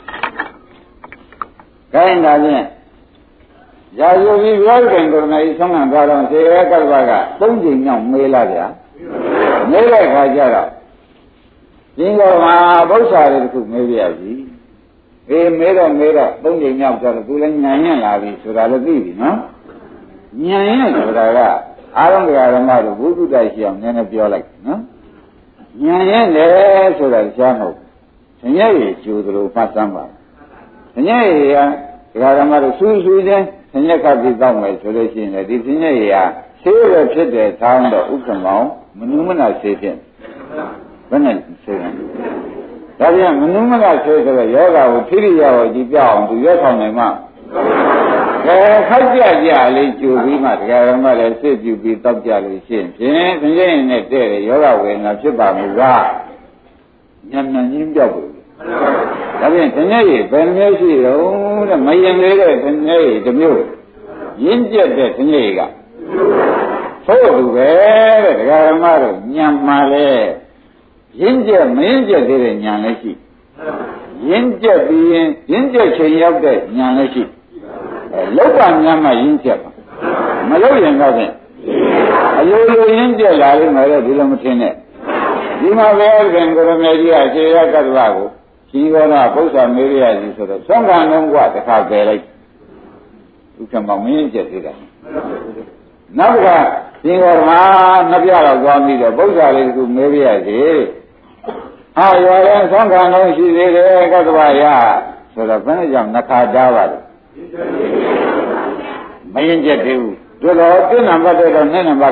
ခိုင်းတာဖြင့်ရာဇဝီပြောတဲ့ကိုယ်နဲ့ဆုံးခံသွားတော့စေရကပ္ပကသုံးချိန်မြောက်မေးလာကြမေးတဲ့အခါကျတော့ဒီကောင်မှာဘုရားတွေတခုမေးပြရစီအေးမေးတော့မေးတော့သုံးချိန်မြောက်ဆိုတော့သူလည်းညံညံ့လာပြီဆိုတာလည်းသိပြီနော်ညံညံ့ဆိုတာကအာရုံတရားဓမ္မတို့ဘုသူတိုက်ရှိအောင်နည်းနည်းပြောလိုက်နော်ညံညံ့တယ်ဆိုတာရှားမဟုတ်ဘူးညံ့ရည်ကျူသလိုမှတ်စမ်းပါညံ့ရည်ကတရားဓမ္မတို့စူးစူးချင်းညံ့ကပ်ပြီးတောက်မယ်ဆိုလို့ရှိရင်လည်းဒီညံ့ရည်ကဆေးရဖြစ်တဲ့ဆောင်းတော့ဥက္ကမောင်မနုမနာဆေးဖြစ်ဘယ်နဲ့ဆေးလဲဒါပြန်မနုမနာဆေးဆိုတော့ယောဂကိုထိရိယာကိုကြည့်ပြအောင်သူရွက်ဆောင်နိုင်မှာကဲခိုက်ကြကြလေးကြိုပြီးမှတရားဓမ္မလည်းစစ်ပြူပြီးတောက်ကြလို့ရှိရင်ဖြင့်သင်္ကြန်နဲ့တဲ့ယောဂဝေဒနာဖြစ်ပါမှုကညံ့ညံ့ချင်းပြောက်ပြီဒါပြန်သင်္ကြန်ရေဘယ်မျိုးရှိတော့တဲ့မယင်လေးတဲ့သင်္ကြန်ရေတစ်မျိုးရင်းကျက်တဲ့သင်္ကြန်ရေကသို့တူပဲတဲ့တရားဓမ္မတို့ညံမှလဲရင်းကျက်မရင်းကျက်သေးတဲ့ညံလည်းရှိရင်းကျက်ပြီးရင်ရင်းကျက်ချိန်ရောက်တဲ့ညံလည်းရှိလောက်ပါများမှရင်းကျက်ပါမလောက်ရင်တော့ဖြင့်အယိုးယိုရင်းကျက်လာလို့လည်းဒီလိုမထင်နဲ့ဒီမှာပဲခင်ကိုရမေကြီးကခြေရကတ္တဝကိုကြီးရောတာပု္ပ္ပာမေရိယကြီးဆိုတော့သုံးခံလုံးကတစ်ခါပယ်လိုက်ဥက္ကမမင်းကျက်သေးတယ်နောက်ကဒီကောမှာနှစ်ပြတော့သွားပြီးတော့ပု္ပ္ပာလေးကမေရိယကြီးဟာရောရင်သုံးခံလုံးရှိသေးတယ်ကတ္တဝရဆိုတော့ဘယ်နဲ့ကြောင့်နှစ်ခါတားပါလဲမရင်ကျက်သေးဘူးတို့တော့တစ်နံပါတ်တော့နှစ်နံပါတ်က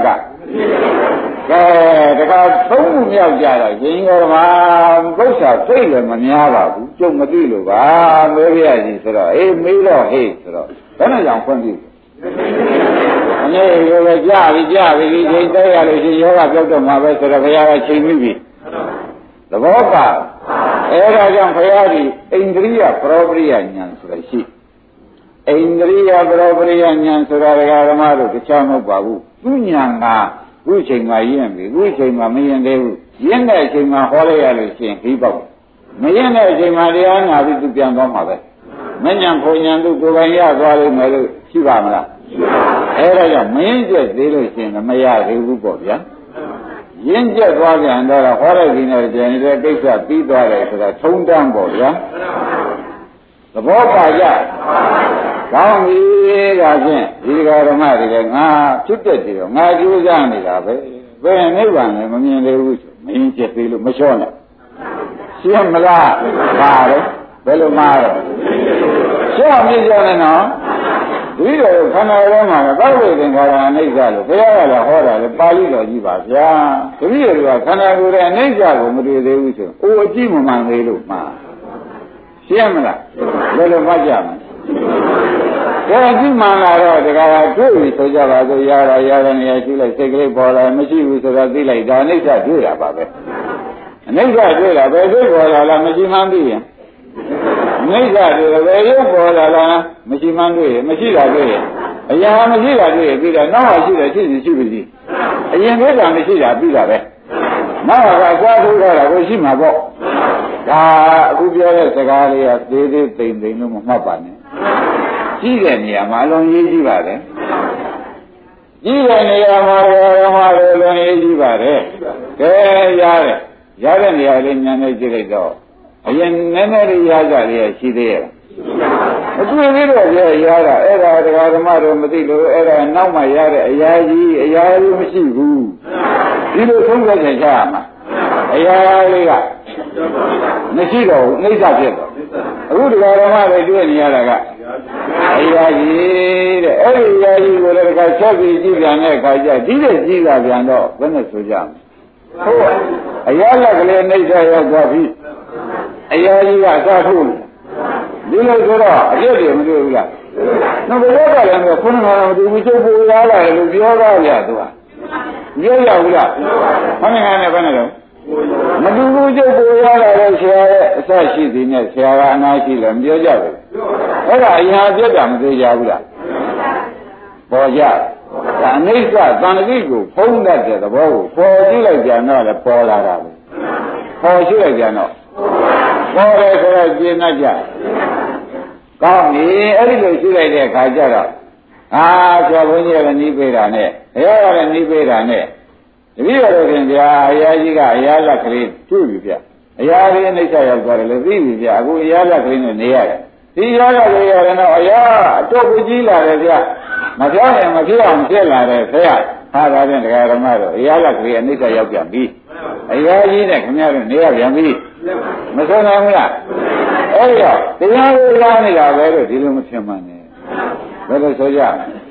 ကဲတခါသုံးခုမြောက်ကြတော့ရှင်ရောမှာပု္ပ္ပာသိလည်းမများပါဘူးကျုပ်မသိလို့ပါမေးရစီဆိုတော့အေးမေးတော့ဟေးဆိုတော့ဘယ်နဲ့ကြောင့်ဖွင့်ပြီအနေရောပဲကြာပြီကြာပြီဒီချိန်တဲရလို့ရှင်ယောဂပြောက်တော့မှာပဲဆိုတော့ဘုရားကချိန်မိပြီသဘောပါအဲဒါကြောင့်ဘုရားဒီဣန္ဒြိယပရောပရိယဉာဏ်ဆိုတာရှိဣန္ဒြိယပရောပရိယဉာဏ်ဆိုတာဒကာဓမ္မတို့တခြားမဟုတ်ပါဘူးသူဉာဏ်ကခုချိန်မှာယဉ်ပြီခုချိန်မှာမယဉ်သေးဘူးယဉ်တဲ့အချိန်မှာဟောလိုက်ရလို့ရှိရင်ပြီးပေါက်မယဉ်တဲ့အချိန်မှာတရားနာပြီးသူပြန်သွားမှာပဲမဉဏ်ပုံဉဏ်သူကိုယ်ပိုင်ရသွားလိမ့်မယ်လို့ရှိပါမလားအဲဒါကြောင့်မယဉ်ကျက်သေးလို့ရှိရင်မရသေးဘူးပေါ့ဗျာယဉ်ကျက်သွားပြန်တော့ဟောလိုက်ခြင်းနဲ့ကျန်တဲ့ကိစ္စပြီးသွားတယ်ဆိုတာထုံးတမ်းပေါ့ဗျာသဘောပါကြကောင်းပြီဒါဖြင့်ဒီဃာဓမ္မတွေကငါဖြစ်တဲ့တည်းတော့ငါကြိုးစားနေတာပဲဘယ်နိဗ္ဗာန်လည်းမမြင်သေးဘူးဆိုမယဉ်ကျက်သေးလို့မလျှော့နဲ့ရှင်းမလားပါတော့ဘယ်လိုမှားတော့ရှင်းအောင်ပြကြတယ်နော်ဒီလိုခန္ဓာထဲမှာသောက်ဝေသင်္ခါရအနိစ္စလို့ဘုရားကလည်းဟောတာလေပါဠိတော်ကြီးပါဗျာတပည့်တွေကခန္ဓာကိုယ်ရဲ့အနိစ္စကိုမတွေ့သေးဘူးဆိုအိုအကြည့်မမှန်သေးလို့မှားရှင်းမလားဘယ်လိုမှတ်ကြမလဲဒါကြည့်မှန်လာတော့တခါတွေ့ပြီဆိုကြပါစို့ရတာရတဲ့နေရာရှိလိုက်စိတ်ကလေးပေါ်လာမရှိဘူးဆိုတော့သိလိုက်ဒါအနိစ္စတွေ့တာပါပဲအနိစ္စတွေ့တာပဲစိတ်ပေါ်လာလားမရှိမှန်းသိရင်အနိစ္စတွေ့တယ်ပဲရုပ်ပေါ်လာလားမရှိမှန်းတွေ့ရင်မရှိတာတွေ့ရင်အရာမရှိတာတွေ့ရင်ပြီးတော့နောက်မှရှိတယ်ရှိစီရှိပြီစီအရင်တွေ့တာမရှိတာပြီးတာပဲနောက်ကအကွာထုတ်ရတာကိုရှိမှာပေါ့ဒါအခုပြောတဲ့စကားလေးကသေးသေးသိမ့်သိမ့်လို့မမှတ်ပါနဲ့ကြီးတဲ့နေရာမှာအလုံးကြီးကြီးပါတယ်ကြီးတဲ့နေရာမှာဓမ္မတွေလုံးကြီးကြီးပါတယ်ကဲရတယ်ရတဲ့နေရာလေးညံနေကြည့်လိုက်တော့အရင်နည်းနည်းလေးရကြလေးရှိသေးရဲ့မတွေ့သေးတော့ရရတာအဲ့ဒါတရားဓမ္မတွေမသိလို့အဲ့ဒါနောက်မှရတဲ့အရာကြီးအရာကြီးမရှိဘူးဒီလိုသုံးသက်ကြရမှာအရာလေးကမရှိတော့ဘူးနှိစ္စဖြစ်တော့အခုတရားဓမ္မတွေတွေ့နေရတာကအရာကြီးတဲ့အဲ့ဒီအရာကြီးကိုလည်းတစ်ခါချက်ပြီးကြည့်ပြန်တဲ့အခါကျဒီတဲ့ကြည့်တာပြန်တော့ဘယ်နဲ့ဆိုကြမလဲဟုတ်အရာလက်ကလေးနှိစ္စရောက်သွားပြီအရာကြီးကအစားထိုးဒီလိုဆိုတော့အပြည့်တွေမတွေ့ဘူးလားနောက်ဘယ်တော့ကလည်းခုနကတော့ဒီဝိသုပူရလာတယ်လို့ပြောတော့ရသူကပြောရဘူးလားခဏခဏနဲ့ဘယ်နဲ့တော့မတူဘူးကျုပ်ပူရလာတဲ့ဆရာရဲ့အစရှိသည်နဲ့ဆရာကအနာရှိလည်းမပြောကြဘူးအဲ့ဒါအရာပြတ်တာမသိကြဘူးလားပေါ်ကြဒါအနိစ္စသံဃိကိုဖုံးတတ်တဲ့သဘောကိုပေါ်ကြည့်လိုက်ကြတော့လည်းပေါ်လာတာပဲပေါ်ရှိလိုက်ကြတော့ပေါ်တယ်ဆိုတော့ကျင်တတ်ကြကောင်းပြီအဲ့ဒီလိုရှိလိုက်တဲ့အခါကျတော့အာဆရာဘုန်းကြီးကလည်းနှီးပေးတာနဲ့ဘုရားကလည်းနှီးပေးတာနဲ့တပည့်တော်ခင်ဗျာအရာကြီးကအရာလက်ကလေးတွေ့ပြီဗျအရာလေးအနိစ္စရောက်သွားတယ်လေသိပြီဗျအခုအရာလက်ကလေးနဲ့နေရတယ်ဒီအရာလက်ကလေးရတယ်တော့အရာအတော့ကိုကြီးလာတယ်ဗျမပြောရင်မဖြစ်အောင်ဖြစ်လာတယ်ဆရာဟာဒါဖြင့်တရားဓမ္မတော့အရာလက်ကလေးအနိစ္စရောက်ပြန်ပြီအရာကြီးနဲ့ခင်ဗျားတို့နေရပြန်ပြီမဆုံးနိုင်ဘူးလားအဲ့တော့တရားကိုလာနေတာပဲလို့ဒီလိုမထင်မှန်းနဲ့ဘယ်လိုဆိုကြ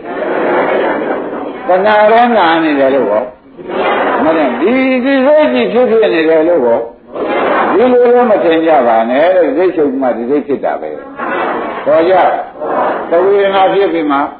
တဏှာရဲနာနေတယ်လို့ဟောမဟုတ်ဒီဒီစိတ်ကြီးဖြစ်ဖြစ်နေတယ်လို့ဟောဒီလိုလည်းမထင်ကြပါနဲ့လို့စိတ်ချုပ်မှဒီစိတ်ဖြစ်တာပဲဟောကြသဝေဒနာဖြစ်ပြီမှာ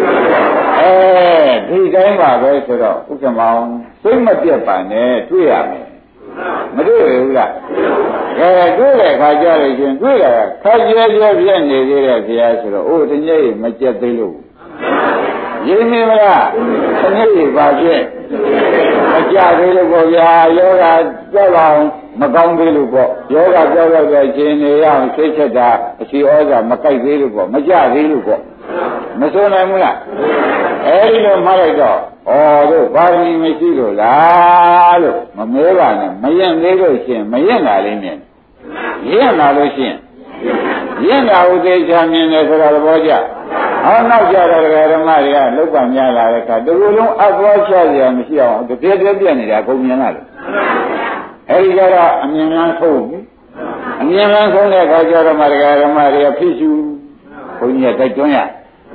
အဲဒီတိုင်းပါပဲဆိုတော့ဥက္ကမောင်စိတ်မပြတ်ပါနဲ့တွေ့ရမယ်မတွေ့ဘူးလားအဲတွေ့တဲ့ခါကြလို့ချင်းတွေ့တာခါကျဲကျဲပြည့်နေသေးတယ်ဆရာဆိုတော့အိုးတညိမကြက်သေးလို့ရင်းနေမလားတညိပါဖြစ်မကြသေးလို့ပေါ့ဗျာယောဂကြောက်အောင်မကောင်းသေးလို့ပေါ့ယောဂကြောက်ရတဲ့ခြင်းတွေရအောင်သိချက်တာအရှိဩဇာမကိုက်သေးလို့ပေါ့မကြသေးလို့ပေါ့မဆိုနိုင်ဘူးလားအဲဒီလိုမှလိုက်တော့ဩတို့ပါရမီမရှိလို့လားလို့မမဲပါနဲ့မရင်သေးလို့ရှင်မရင်လာလိမ့်မယ်ရင်လာလို့ရှင်ရင်လာဥသေးချာမြင်တယ်ဆိုတာသဘောကျဟောနောက်ကြတော့ဓမ္မတွေကလုတ်ပါများလာတဲ့အခါဒီလိုလုံးအသွားချရမရှိအောင်တပြည့်တည်းပြည့်နေတာကိုမြင်လာတယ်အဲဒီကြတော့အမြင်လန်းဆုံးအမြင်လန်းဆုံးတဲ့အခါကျတော့မှဓမ္မတွေကဖြစ်ရှုဘုန်းကြီးကတိုက်တွန်းရ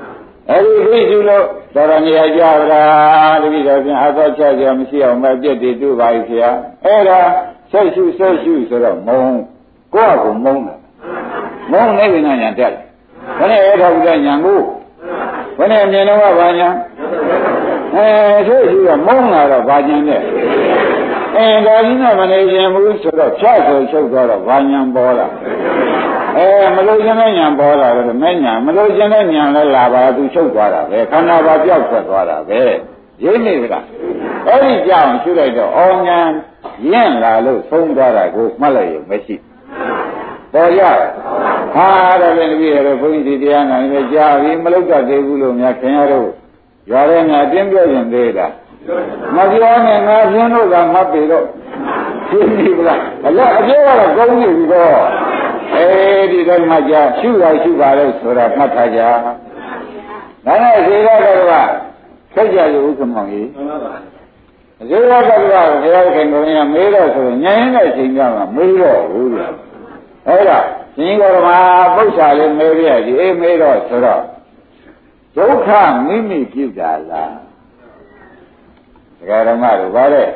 အဲ့ဒီသိစုလို့တော်တော်နေရာကြပါလားတပည့်တော်ပြန်အသောချကြမရှိအောင်မပြည့်တည်တွေ့ပါ යි ဆရာအဲ့ဒါဆက်ရှုဆက်ရှုဆိုတော့မုံကိုယ့်အကူမုံတယ်မုံနေပြီညာတက်တယ်ဘယ်နဲ့အဲ့ဒါဘုရားညာကိုဘယ်နဲ့မြင်တော့ဘာညာအဲဆက်ရှုကမုံလာတော့ဘာညာနဲ့အဲဒါကြီးနဲ့မနေခြင်းဘူးဆိုတော့ဖြတ်ဆိုချုပ်သွားတော့ဘာညာပေါ်လာအဲမလို့ခြင်းတဲ့ညာပေါ်လာတော့မဲ့ညာမလို့ခြင်းတဲ့ညာလည်းလာပါသူချုပ်သွားတာပဲခန္ဓာပါပြောက်ထွက်သွားတာပဲရင်းနေကြလားအဲ့ဒီကြောင့်ရှုလိုက်တော့အော်ညာရင့်လာလို့ဆုံးသွားတာကိုမှတ်လိုက်ရင်မရှိပေါ်ရဟာဒါလည်းတပည့်ရတော့ဘုန်းကြီးတရားနာနေကြပြီမလို့တတ်သေးဘူးလို့များခင်ရတော့ရွာထဲမှာအတင်းပြောရင်သေးတာမပြောနဲ့ငါပြင်းတို့ကမှတ်ပြီတော့ရှင်းပြီလားအလားအပြောကတော့ကောင်းနေပြီတော့အဲဒီတော့မှကြာရှုလိုက်ရှုပါလို့ဆိုတာမှတ်ထားကြဒါနဲ့ဇေရကတော့ဆက်ကြလို့ဥက္ကမောင်ကြီးဇေရကတော့ဘုရားခင်ကိုရမေးတော့ဆိုရင်ဉာဏ်ရင်းတဲ့ချိန်ကြမှာမေးတော့ဘူးလေအဲ့ဒါရှင်ကောဓမာပု္ပ္ပာလေးမေးပြကြည့်အေးမေးတော့ဆိုတော့ဒုက္ခမိမိပြုတာလားဒကာဓမ္မတို့ဗါတဲ့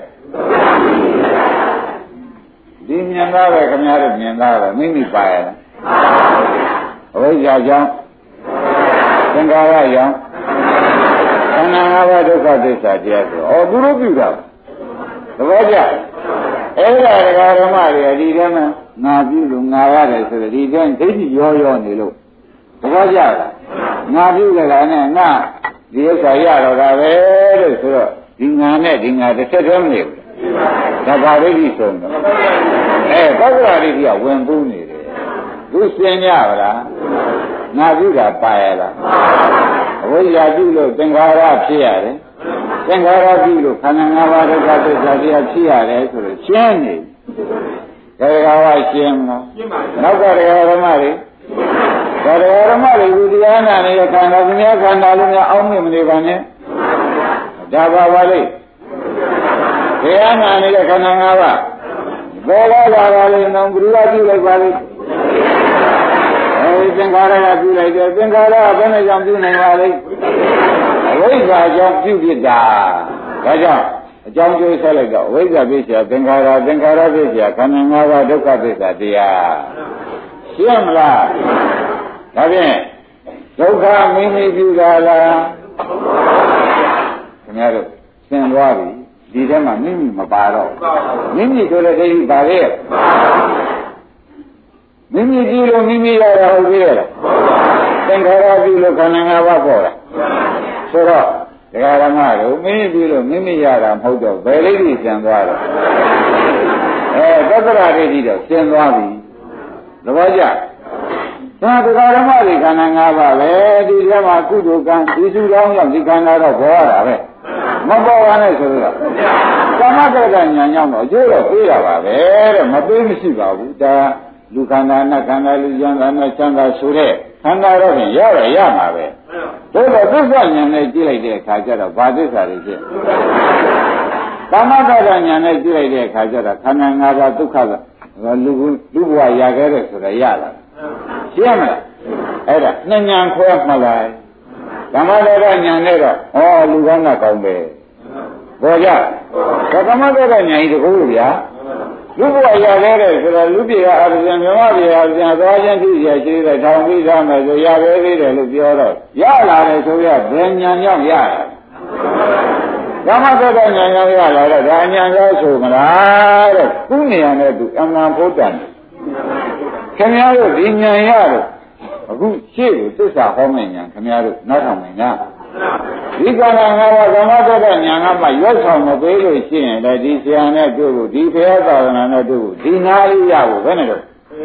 ဒီမြင်သားပဲခင်ဗျားတို့မြင်သားပဲမိမိပါရလားအဝိဇ္ဇာကြောင့်သင်္ခါရကြောင့်ခန္ဓာ၅ပါးဒုက္ခသစ္စာတရားဆိုဩသူတို့ပြုတာသဘောကျအဲ့ဒါဒကာဓမ္မတွေဒီထဲမှာငါပြုလို့ငါရတယ်ဆိုတော့ဒီထဲဒိဋ္ဌိရောရောနေလို့သဘောကျလားငါပြုကြတာနဲ့ငါဒီဥစ္စာရတော့တာပဲလို့ဆိုတော့ဒီငါနဲ့ဒီငါတစ်ဆက်တည်းမနေဘူးဒါပါဒိဋ္ဌိဆုံးတော့အဲသက္ကရာဒိဋ္ဌိကဝင်ပူးနေတယ်သူစင်ကြပါလားငါပြုတာပါရလားအဝိဇ္ဇာပြုလို့သင်္ခါရဖြစ်ရတယ်သင်္ခါရပြုလို့ခန္ဓာ၅ပါးဒုက္ခသစ္စာတရားဖြစ်ရတယ်ဆိုတော့ရှင်းနေတယ်ဒါကဝရှင်းမလားရှင်းပါပြီနောက်ကတရားဓမ္မတွေဒါတရားဓမ္မတွေကိုတရားနာနေတဲ့ခန္ဓာသူများခန္ဓာလုံးများအောင်းမြင်မနေပါနဲ့ဒါပါပါလေတရားနာနေတဲ့ခန္ဓာ၅ပါးဘောလာလာပါလေနောင်ဘုရားပြုလိုက်ပါလေအဲဒီသင်္ခါရကပြုလိုက်တယ်သင်္ခါရကဘယ်နဲ့ကြောင့်ပြုနိုင်ပါလဲအဝိဇ္ဇာကြောင့်ပြုဖြစ်တာဒါကြောင့်အကြောင်းကျိုးဆက်လိုက်တော့အဝိဇ္ဇာဖြစ်เสียသင်္ခါရသင်္ခါရဖြစ်เสียခန္ဓာ၅ပါးဒုက္ခသစ္စာတရားရှင်းမလားဒါဖြင့်ဒုက္ခမိမိပြုတာလားခင်ဗျားတို့သင်သွားပြီဒီထဲမှာမိမိမပါတော့မိမိဆိုတဲ့ဒိဋ္ဌိပါလေမိမိပြုလို့မိမိရတာဟုတ်ပြီလားသင်္ခါရပြုလို့ခန္ဓာ၅ပါးပေါ်လာဆိုတော့ဒကာဓမ္မတို့မိမိပြုလို့မိမိရတာမဟုတ်တော့ဘယ်လေးကြီးကျန်သွားတော့အဲသက္ကရာဒိဋ္ဌိတော့ကျန်သွားပြီသဘောကျသာဒကာဓမ္မတွေခန္ဓာ၅ပါးပဲဒီထဲမှာကုသိုလ်ကံဒီစုတော်ကြောင့်ဒီခန္ဓာတော့ပေါ်ရတာပဲမပေါ်ပါနဲ့ဆိုတော့ကာမကတ္တဉာဏ်ကြောင့်တော့အကျိုးတော့ပေးတာပါပဲတဲ့မပေးမရှိပါဘူးဒါလူခန္ဓာနဲ့ခန္ဓာလူကျမ်းသာနဲ့ကျမ်းသာဆိုတဲ့ခန္ဓာတော့ရင်ရရရမှာပဲတို့တော့သစ္စာဉာဏ်နဲ့ကြည့်လိုက်တဲ့အခါကျတော့ဘာသစ္စာတွေဖြစ်ကာမကတ္တဉာဏ်နဲ့ကြည့်လိုက်တဲ့အခါကျတော့ခန္ဓာ၅ပါးဒုက္ခကလူလူဘဝရခဲ့တဲ့ဆိုတော့ရလာရှင်းမလားအဲ့ဒါနှစ်ဉာဏ်ခွဲမှလိုက်ကာမကတ္တဉာဏ်နဲ့တော့ဩလူကောင်းကကောင်းပဲဘောကြကာမကတ္တဉာဏ်ကြီးတကူဗျာလူဘဝရခဲ့တဲ့ဆိုတော့လူပြေကအပြင်မြမပြေအပြင်သွားချင်းဖြစ်ရရှိတဲ့ထောင်ပြီးသားမယ်ဆိုရခဲ့သေးတယ်လို့ပြောတော့ရလာတယ်ဆိုရဘယ်ဉာဏ်ရောက်ရတာကာမကတ္တဉာဏ်ရောက်ရလာတော့ဒါဉာဏ်ရောက်ဆိုမလားတဲ့သူ့နေရာနဲ့သူအမှန်ဖို့တန်ခင်ဗျားတို့ဒီဉာဏ်ရတော့အခုရှေ့ကိုသစ္စာဟောမယ့်ဉာဏ်ခင်ဗျားတို့နောက်ဆောင်မယ်ညာဒီကံကငါးပါးကာမကတ္တဉာဏ်ကမှရွတ်ဆောင်မပေးလို့ရှိရင်လည်းဒီဆရာနဲ့တွေ့ဖို့ဒီဘုရားသာသနာနဲ့တွေ့ဖို့ဒီနာလေးရဖို့ဘယ်နဲ့တော့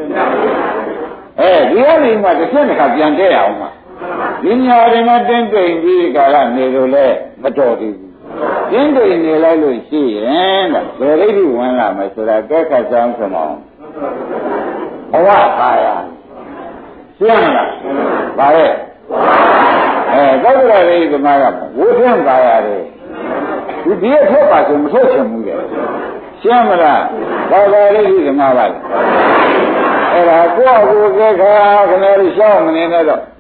အဲဒီအရင်မှတစ်ချက်တစ်ခါပြန်တဲ့အောင်မှာဒီညာတွေမှာတင်းတိမ်ပြီးကာလနေလို့လဲမတော်သေးဘူးတင်းတိမ်နေလိုက်လို့ရှိရင်တဲ့ဘယ်လိတိဝင်လာမယ်ဆိုတာကဲခတ်ဆောင်ဆိုအောင်ဘဝပါရရှင်းလားပါရဲ့အဲသောတရာရိသမားကဝိသင်းပါရတယ်ဒီဒီအထက်ပါဆိုမထွက်ချင်ဘူးလေရှင်းမလားသောတရာရိသမားပါလေအဲ့ဒါကိုယ့်အကိုကဲခါခဏလေးရှောင်းမနေနဲ့တော့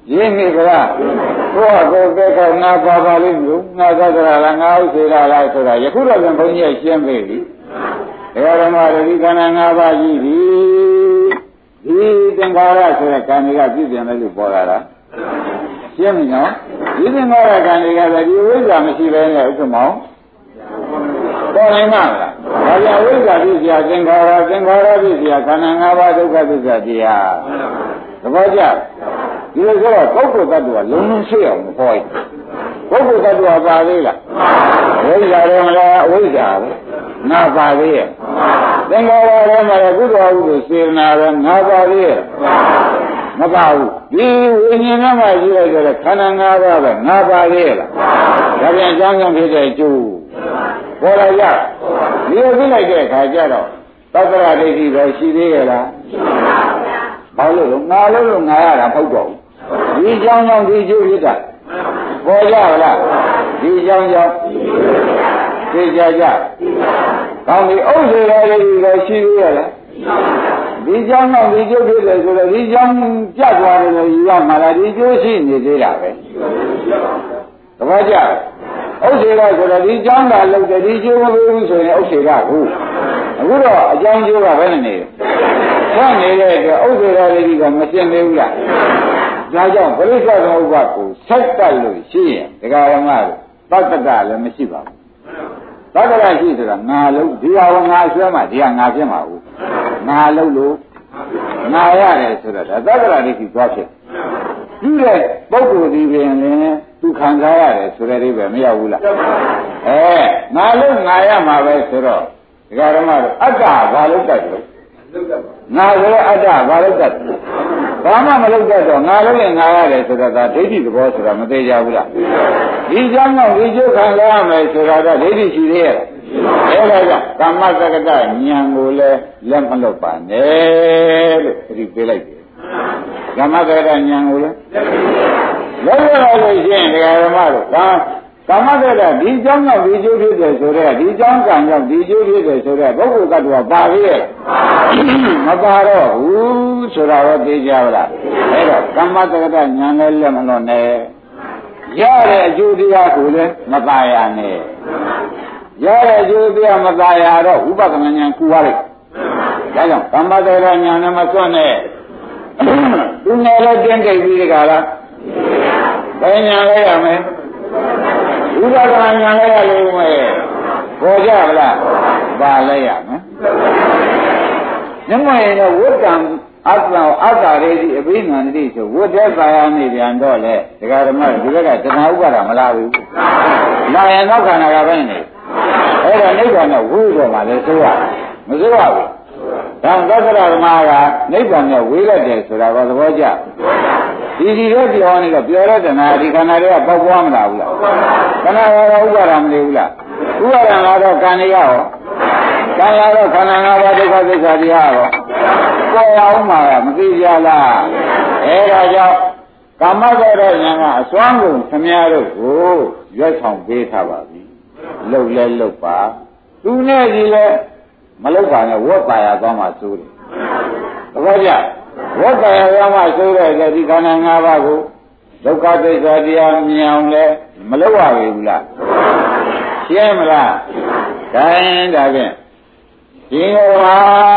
ရင်းမိကလားကိုယ့်ဟာကိုယ်ကဲကငါပါပါလိမ့်မလို့ငါသဒ္ဒရာလားငါဥစေရာလားဆိုတာယခုတော့ပြန်ဘုန်းကြီးရှင်းပြီဒီဓမ္မရတိခန္ဓာ၅ပါးကြီးဒီဒီသင်္ခါရဆိုတဲ့ကံတွေကပြည့်ပြန်တယ်လို့ပေါ်လာတာရှင်းပြီနော်ဒီသင်္ခါရကံတွေကလည်းဒီဝိဇ္ဇာမရှိဘဲနဲ့ဥက္ကမောင်ပေါ်နိုင်မှာလားဒါကြောင့်ဝိဇ္ဇာပြည့်စရာသင်္ခါရသင်္ခါရပြည့်စရာခန္ဓာ၅ပါးဒုက္ခသစ္စာတရားသဘောကျဒီလိုဆိုတော့ပုဂ္ဂိုလ်တ attva လုံးလုံးရှိအောင်မဟောဘူးပုဂ္ဂိုလ်တ attva ပါသေးလားဝိဇ္ဇာရောမလားအဝိဇ္ဇာပဲငါပါသေးရဲ့သင်္ခါရထဲမှာကုသိုလ်အကုသိုလ်စေတနာပဲငါပါသေးရဲ့မပါဘူးဒီဝိညာဉ်ထဲမှာရှိရတဲ့ခန္ဓာ၅ပါးပဲငါပါသေးရဲ့လားဒါပြန်အကြောင်းကြောင့်ဖြစ်တဲ့အကျိုးပေါ်လာကြဒီလိုပြလိုက်တဲ့အခါကျတော့သတ္တရဒိဋ္ဌိပဲရှိသေးရဲ့လားဘာလို့လဲငါလို့လို့ငါရတာမဟုတ်တော့ဘူးဒီကြောင်းကြောင့်ဒီကျိုးဖြစ်တာပေါ်ကြလားဒီကြောင်းကြောင့်သိကြကြကောင်းပြီဥစ္စေရာလေးကိုရှိသေးရလားဒီကြောင်းတော့ဒီကျိုးဖြစ်တယ်ဆိုတော့ဒီကြောင်းပြတ်သွားတယ်လို့ယူရမှာလားဒီကျိုးရှိနေသေးတာပဲသဘောကျဥစ္စေရာဆိုတော့ဒီကြောင်းသာလုပ်တယ်ဒီကျိုးမလို့ဘူးဆိုရင်ဥစ္စေရာကိုအခုတော့အကြောင်းကျိုးကဘယ်နဲ့နေလဲဆက်နေတဲ့အတွက်ဥစ္စေရာလေးကမရှင်းသေးဘူးလားဒါကြောင့်ပရိစ္ဆေသမုပ္ပါကိုဆက်တက်လို့ရှိရင်ဒကာရမတို့သတ္တကလည်းမရှိပါဘူးသတ္တရရှိဆိုတာငါလုံးဒီဟာကငါဆွဲမှဒီဟာငါဖြစ်မှာဘူးငါလုံးလို့ငါရတယ်ဆိုတော့သတ္တရဒိဋ္ဌိသွားဖြစ်ပြုတဲ့ပုဂ္ဂိုလ်ဒီပင်လည်းသူခံစားရတယ်ဆိုတဲ့အိဗယ်မရောက်ဘူးလားအဲငါလုံးငါရမှာပဲဆိုတော့ဒကာရမတို့အတ္တဘာလို့တတ်လို့ငါဆိုအတ္တဘာလို့တတ်ဘာမှမလုပ်တတ်တော့ငါလုံးနဲ့ငါရတယ်ဆိုတော့ဒါဒိဋ္ဌိသဘောဆိုတာမသေးကြဘူးလားဒီကြောင့်တော့ဒီကျုပ်ခံရမယ်ဆိုတာကဒိဋ္ဌိရှိသေးရဲ့အဲဒါကြောင့်ကာမစကတဉာဏ်ကိုလည်းလက်မလွတ်ပါနဲ့လို့ဒီပေးလိုက်တယ်ကာမစကတဉာဏ်ကိုလည်းလက်လွတ်ရလို့ရှိရင်ဒကာဓမ္မတို့ဒါကာမစကတဒီကြောင့်တော့ဒီကျုပ်ဖြစ်တယ်ဆိုတော့ဒီကြောင့်ကံကြောင့်ဒီကျုပ်ဖြစ်တယ်ဆိုတော့ပုဂ္ဂိုလ်ကတ္တဝါပါသေးရဲ့မပါတော့ဘူးဆိုတာတော့သိကြပါလားအဲ့တော့ကာမစကတဉာဏ်လည်းလက်မလွတ်နဲ့ရတဲ့အကျိုးတရားကိုလည်းမပါရနဲ့ရတဲ့အကျိုးတရားမပါရတော့ဥပဒနာဉာဏ်ကူရလိုက်ဒါကြောင့်ကာမစကတဉာဏ်နဲ့မစွန့်နဲ့သူနဲ့လည်းတင်းကြိတ်ပြီးဒီကလားဘယ်ဉာဏ်လဲရမယ်ဥပဒနာဉာဏ်လဲရလို့မယ်ပေါ်ကြပါလားပါလဲရမယ်ညမရင်တော့ဝိတ္တံအတ္တအတ္တရေတိအဘိနန္တိဆိုဝိတ္တသာယနေပြန်တော့လေဒကာဓမ္မဒီဘက်ကတဏှာဥပါဒမလားဘူးလာရင်တော့ခန္ဓာကပဲနေအဲ့တော့နိဗ္ဗာန်နဲ့ဝိတော့မှလည်းဆိုရမဆိုရဘူးဒါသစ္စာဓမ္မကနိဗ္ဗာန်နဲ့ဝိရက်တယ်ဆိုတာကသဘောကျဒီဒီတော့ပြောနေတော့ပြောတဲ့တဏှာဒီခန္ဓာတွေကပေါက်ပွားမလားဘူးလားခန္ဓာရောဥပါဒမနေဘူးလားဥပါဒကတော့ကံရရောကံရတော့ခန္ဓာ၅ပါးဒုက္ခသစ္စာတရားရောပေါ်အောင်မှာမသိကြလားအဲဒါကြောင့်ကာမဂုဏ်ရဲ့ဉာဏ်ကအစွမ်းကုန်ခမည်းတော်ကိုရွတ်ဆောင်ပေးထားပါပြီလှုပ်လဲလှုပ်ပါသူနဲ့ကြီးလဲမလှုပ်ပါနဲ့ဝတ်ပါရသွားမှစိုးတယ်သဘောကျဝတ်ပါရသွားမှစိုးတဲ့ဒီခန္ဓာ၅ပါးကိုဒုက္ခသစ္စာတရားမြင်အောင်လဲမလှုပ်ရဘူးလားရှင်းမလားဒါရင်ဒါဖြင့်ဒီဟာ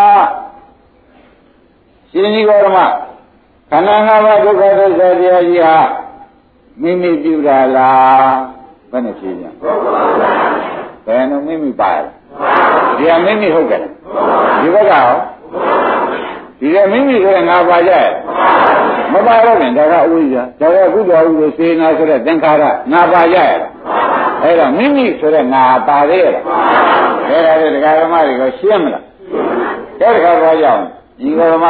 ရှင်ကြီးကောဓမခန္ဓာ၅ပါးဒုက္ခသစ္စာတရားကြီးဟာမိမိပြုတာလားဘယ်နဲ့ဖြေကြဘယ်နဲ့မိမိပါလဲဒီဟာမိမိဟုတ်ကြတယ်ဒီဘက်ကရောဒီကမိမိဆိုရင်ငါပါကြရဲ့မပါတော့ရင်ဒါကအဝိဇ္ဇာဒါကကုသိုလ်ဥစ္စေနာဆိုတဲ့သင်္ခါရငါပါကြရဲ့အဲ့တော့မိမိဆိုတဲ့ငါပါသေးရဲ့အဲ့ဒါလေဒကာဓမ္မတွေကရှင်းမလားတဲ့ဒကာတော့ကြောင့်ဒီကဓမ္မ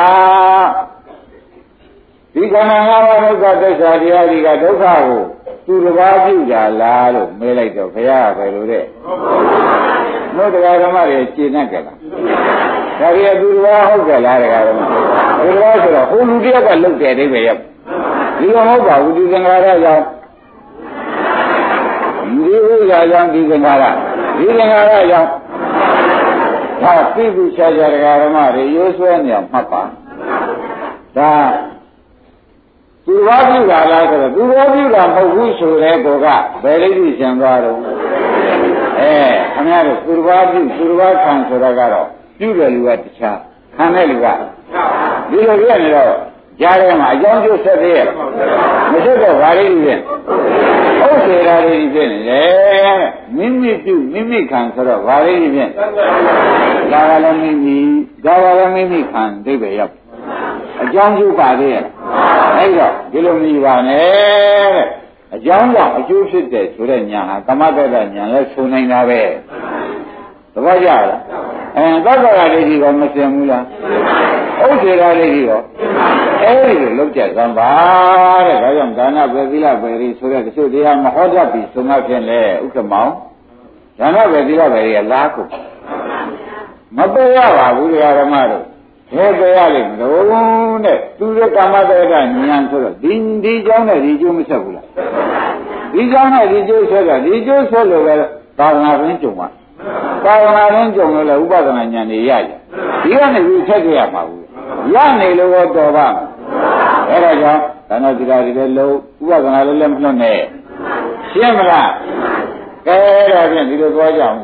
ဒီခန္ဓာ၅ပါးဒုက္ခသစ္စာတရားတွေကဒုက္ခကိုသူတစ်ပါးပြုကြလားလို့မေးလိုက်တော့ဘုရားကဘယ်လိုတဲ့ဘုရားဓမ္မတွေရှင်းနေကြလားဒါကြီးသူတစ်ပါးဟုတ်ကြလားဒကာဓမ္မသူတစ်ပါးဆိုတော့ဟိုလူတယောက်ကလုတ်တယ်အိဗယ်ရောက်ဒီလိုမဟုတ်ပါဘူးဒီသင်္ခါရကြောင့်ဒီဥစ္စာကြောင့်ဒီသင်္ခါရဒီသင်္ခါရကြောင့်ဒါသိဘူးချာချာဒကာဓမ္မတွေရိုးဆွဲနေအောင်မှတ်ပါဒါသူတော်ပြုတာလားဆိုတော့သူတော်ပြုတာမဟုတ်ဘူးဆိုတဲ့ကောကဘယ်လေးကြီးရှင်သွားတော့အဲခင်ဗျားတို့သူတော်ပြုသူတော်ခံဆိုတာကတော့ပြုတယ်လူကတခြားခံတဲ့လူကဒီလိုပြနေတော့ကြားထဲမှာအကြောင်းကျိုးဆက်သေးရဲ့မဆက်တော့ဘာလေးကြီးလဲဥစ္စေရာလေးကြီးဖြစ်နေတယ်မိမိပြုမိမိခံဆိုတော့ဘာလေးကြီးဖြစ်ဒါကလည်းမိမိဒါကလည်းမိမိခံဒိဗ္ဗေရောက်အကြောင်းကျိုးပါသေးရဲ့အဲ့တော့ဒီလိုမြည်ပါနဲ့အကြောင်းကြောင့်အကျိုးဖြစ်တယ်ဆိုတဲ့ညာဟာကမ္မတ္တညာလဲဆိုနိုင်တာပဲသဘောကျလားအဲသက္ကရာလေးကြီးကမစင်ဘူးလားဥစ္စေရာလေးကြီးရောအဲဒီလိုလောက်ကြသံပါတဲ့ဒါကြောင့်ဒါနပဲသီလပဲရီဆိုတဲ့တချို့တရားမဟောတတ်ပြီဆိုမှဖြင့်လေဥက္ကမောင်ဒါနပဲသီလပဲရီကလားကိုမပယ်ရပါဘူးဓမ္မတို့ဘယ်ပယ်ရလိမ့်မလို့တဲ့သူရဲ့ကာမတ္တဉာဏ်ဆိုတော့ဒီဒီเจ้าနဲ့ဒီကျိုးမဆက်ဘူးလားဒီเจ้าနဲ့ဒီကျိုးဆက်တာဒီကျိုးဆက်လို့ပဲသာသနာ့ရင်းကြုံပါသာသနာ့ရင်းကြုံလို့လည်းဥပဒနာဉာဏ်တွေရကြဒီကနေပြီးဆက်ကြရမှာဘူးရနေလို့တော့ပါအဲ့ဒါကြောင့်ဒါနသီလတွေလည်းလုံးဥပဒနာလည်းလည်းမလွတ်နဲ့ရှင်းမလားကဲဒါဖြင့်ဒီလိုသွားကြအောင်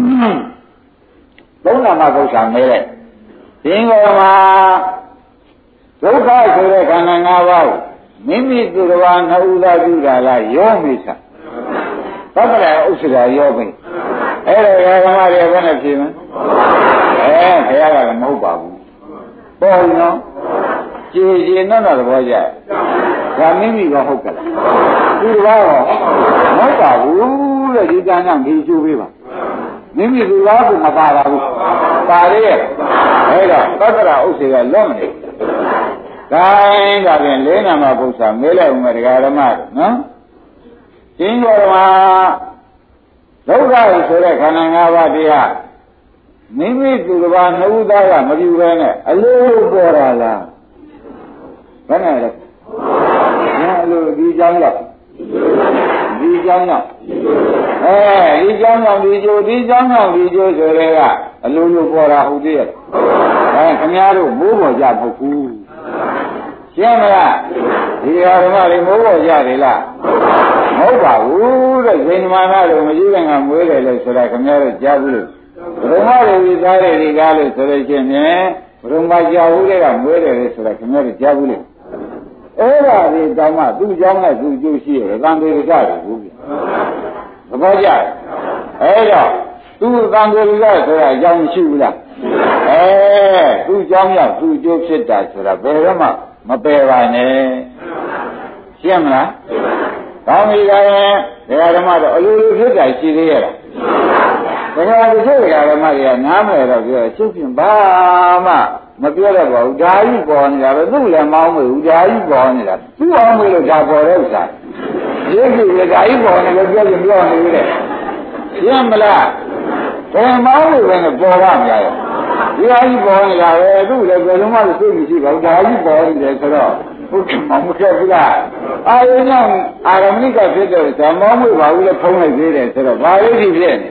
သုံးနာမပု္ပ္ပာမဲတဲ့သင်္ကောမှာဒုက္ခဆိုတဲ့ခန္ဓာ၅ပါးမိမိသူတော်ဘာနှုတ်သာပြုတာလားရောမိစ္ဆာသက္ကရာဥစ္စာရောမိအဲ့ဒါဓမ္မတွေဘယ်နဲ့ဖြေမလဲအဲဘုရားကလည်းမဟုတ်ပါဘူးပေါ်နော်ကြည်ကြည်နဲ့တော့သဘောကျဒါမိမိကဟုတ်ကလားသူတော်ဘာမဟုတ်ပါဘူးတဲ့ဒီကံကငြိကျိုးပေးပါမိမိသူတော်ကမပါပါဘူးပါလေအဲ့တော့သက္ကရာဥစ္စာကလွတ်မနေဒါင်းဒါဖြင့်လေးနာမပု္ပ္ပာမဲလိုက်ဦးမယ်တရားဓမ္မနော်ရှင်းတော်မှာဒုက္ခဆိုတဲ့ခန္ဓာ၅ပါးတရားမိမိသူတစ်ပါးနှုတ်သားကမပြုဘဲနဲ့အလိုလိုပေါ်တာလားဘယ်နဲ့လဲအလိုဒီကြောင်းရောက်ဒီကြောင်းရောက်အဲဒီကြောင်းရောက်ဒီကျိုးဒီကြောင်းရောက်ဒီကျိုးဆိုတဲ့ကအလိုလိုပေါ်တာဟုတ်သေးရဲ့အဲခင်ဗျားတို့မိုးပေါ်ကြမဟုတ်ဘူးရှင်းမလားဒီဓမ္မတွေမိုးပေါ်ကြတယ်လားမဟုတ်ပါဘူးတဲ့ဇိန္ဒမာနတို့မကြီးကံကမွေးတယ်လို့ဆိုတာခင်ဗျားတို့ကြားဘူးလို့ဘုရားတွေသားတွေဒီကားလို့ဆိုလို့ချင်းဖြင့်ဘုရားကြားဘူးတဲ့ကမွေးတယ်လို့ဆိုတာခင်ဗျားတို့ကြားဘူးလို့အဲ့ဒါဒီတောင်မှသူ့เจ้าနဲ့သူ့ကျိုးရှိတယ်သံဃာတွေကြတယ်ဘူးပြသဘောကျတယ်အဲ့တော့သူ့သံဃာတွေဆိုတာအကြောင်းရှိဘူးလားအဲသူ့เจ้าရောက်သူ့ကျိုးဖြစ်တာဆိုတာဘယ်တော့မှမပယ်ပါနဲ့ရှင်းမလားကောင်းပြီကရင်ဒကာဓမ္မတော့အလိုလိုဖြစ်တာရှိသေးရဲ့လားဒကာတချို့ဒကာဓမ္မတွေကနားမယ်တော့ပြောချုပ်ပြင်ပါမှမပြောတော့ပါဘူးဒါကြီးပေါ်နေတာပဲသူ့လည်းမောင်းမဘူးဒါကြီးပေါ်နေတာသူ့အောင်မလို့ဒါပေါ်တဲ့ဥစ္စာဒီကိလေသာကြီးပေါ်နေလို့ပြောရင်ပြောနေတယ်ရှင်းမလားဘယ်မောင်းလို့ပဲပေါ်ပါများရဲ့ဒီဟာကြီးပေါ်နေတာပဲသူ့လည်းဘယ်လုံးမှသိမရှိပါဘူးဒါကြီးပေါ်နေတယ်ဆိုတော့ဟုတ်ကဲ့မဟုတ်ဘူးလားအာရုံကြောင့်အာရမဏိကဖြစ်တဲ့ဓမ္မောမွေပါဘူးလည်းဖုံးလိုက်သေးတယ်ဆိုတော့ဘာလို့ဒီဖြစ်နေ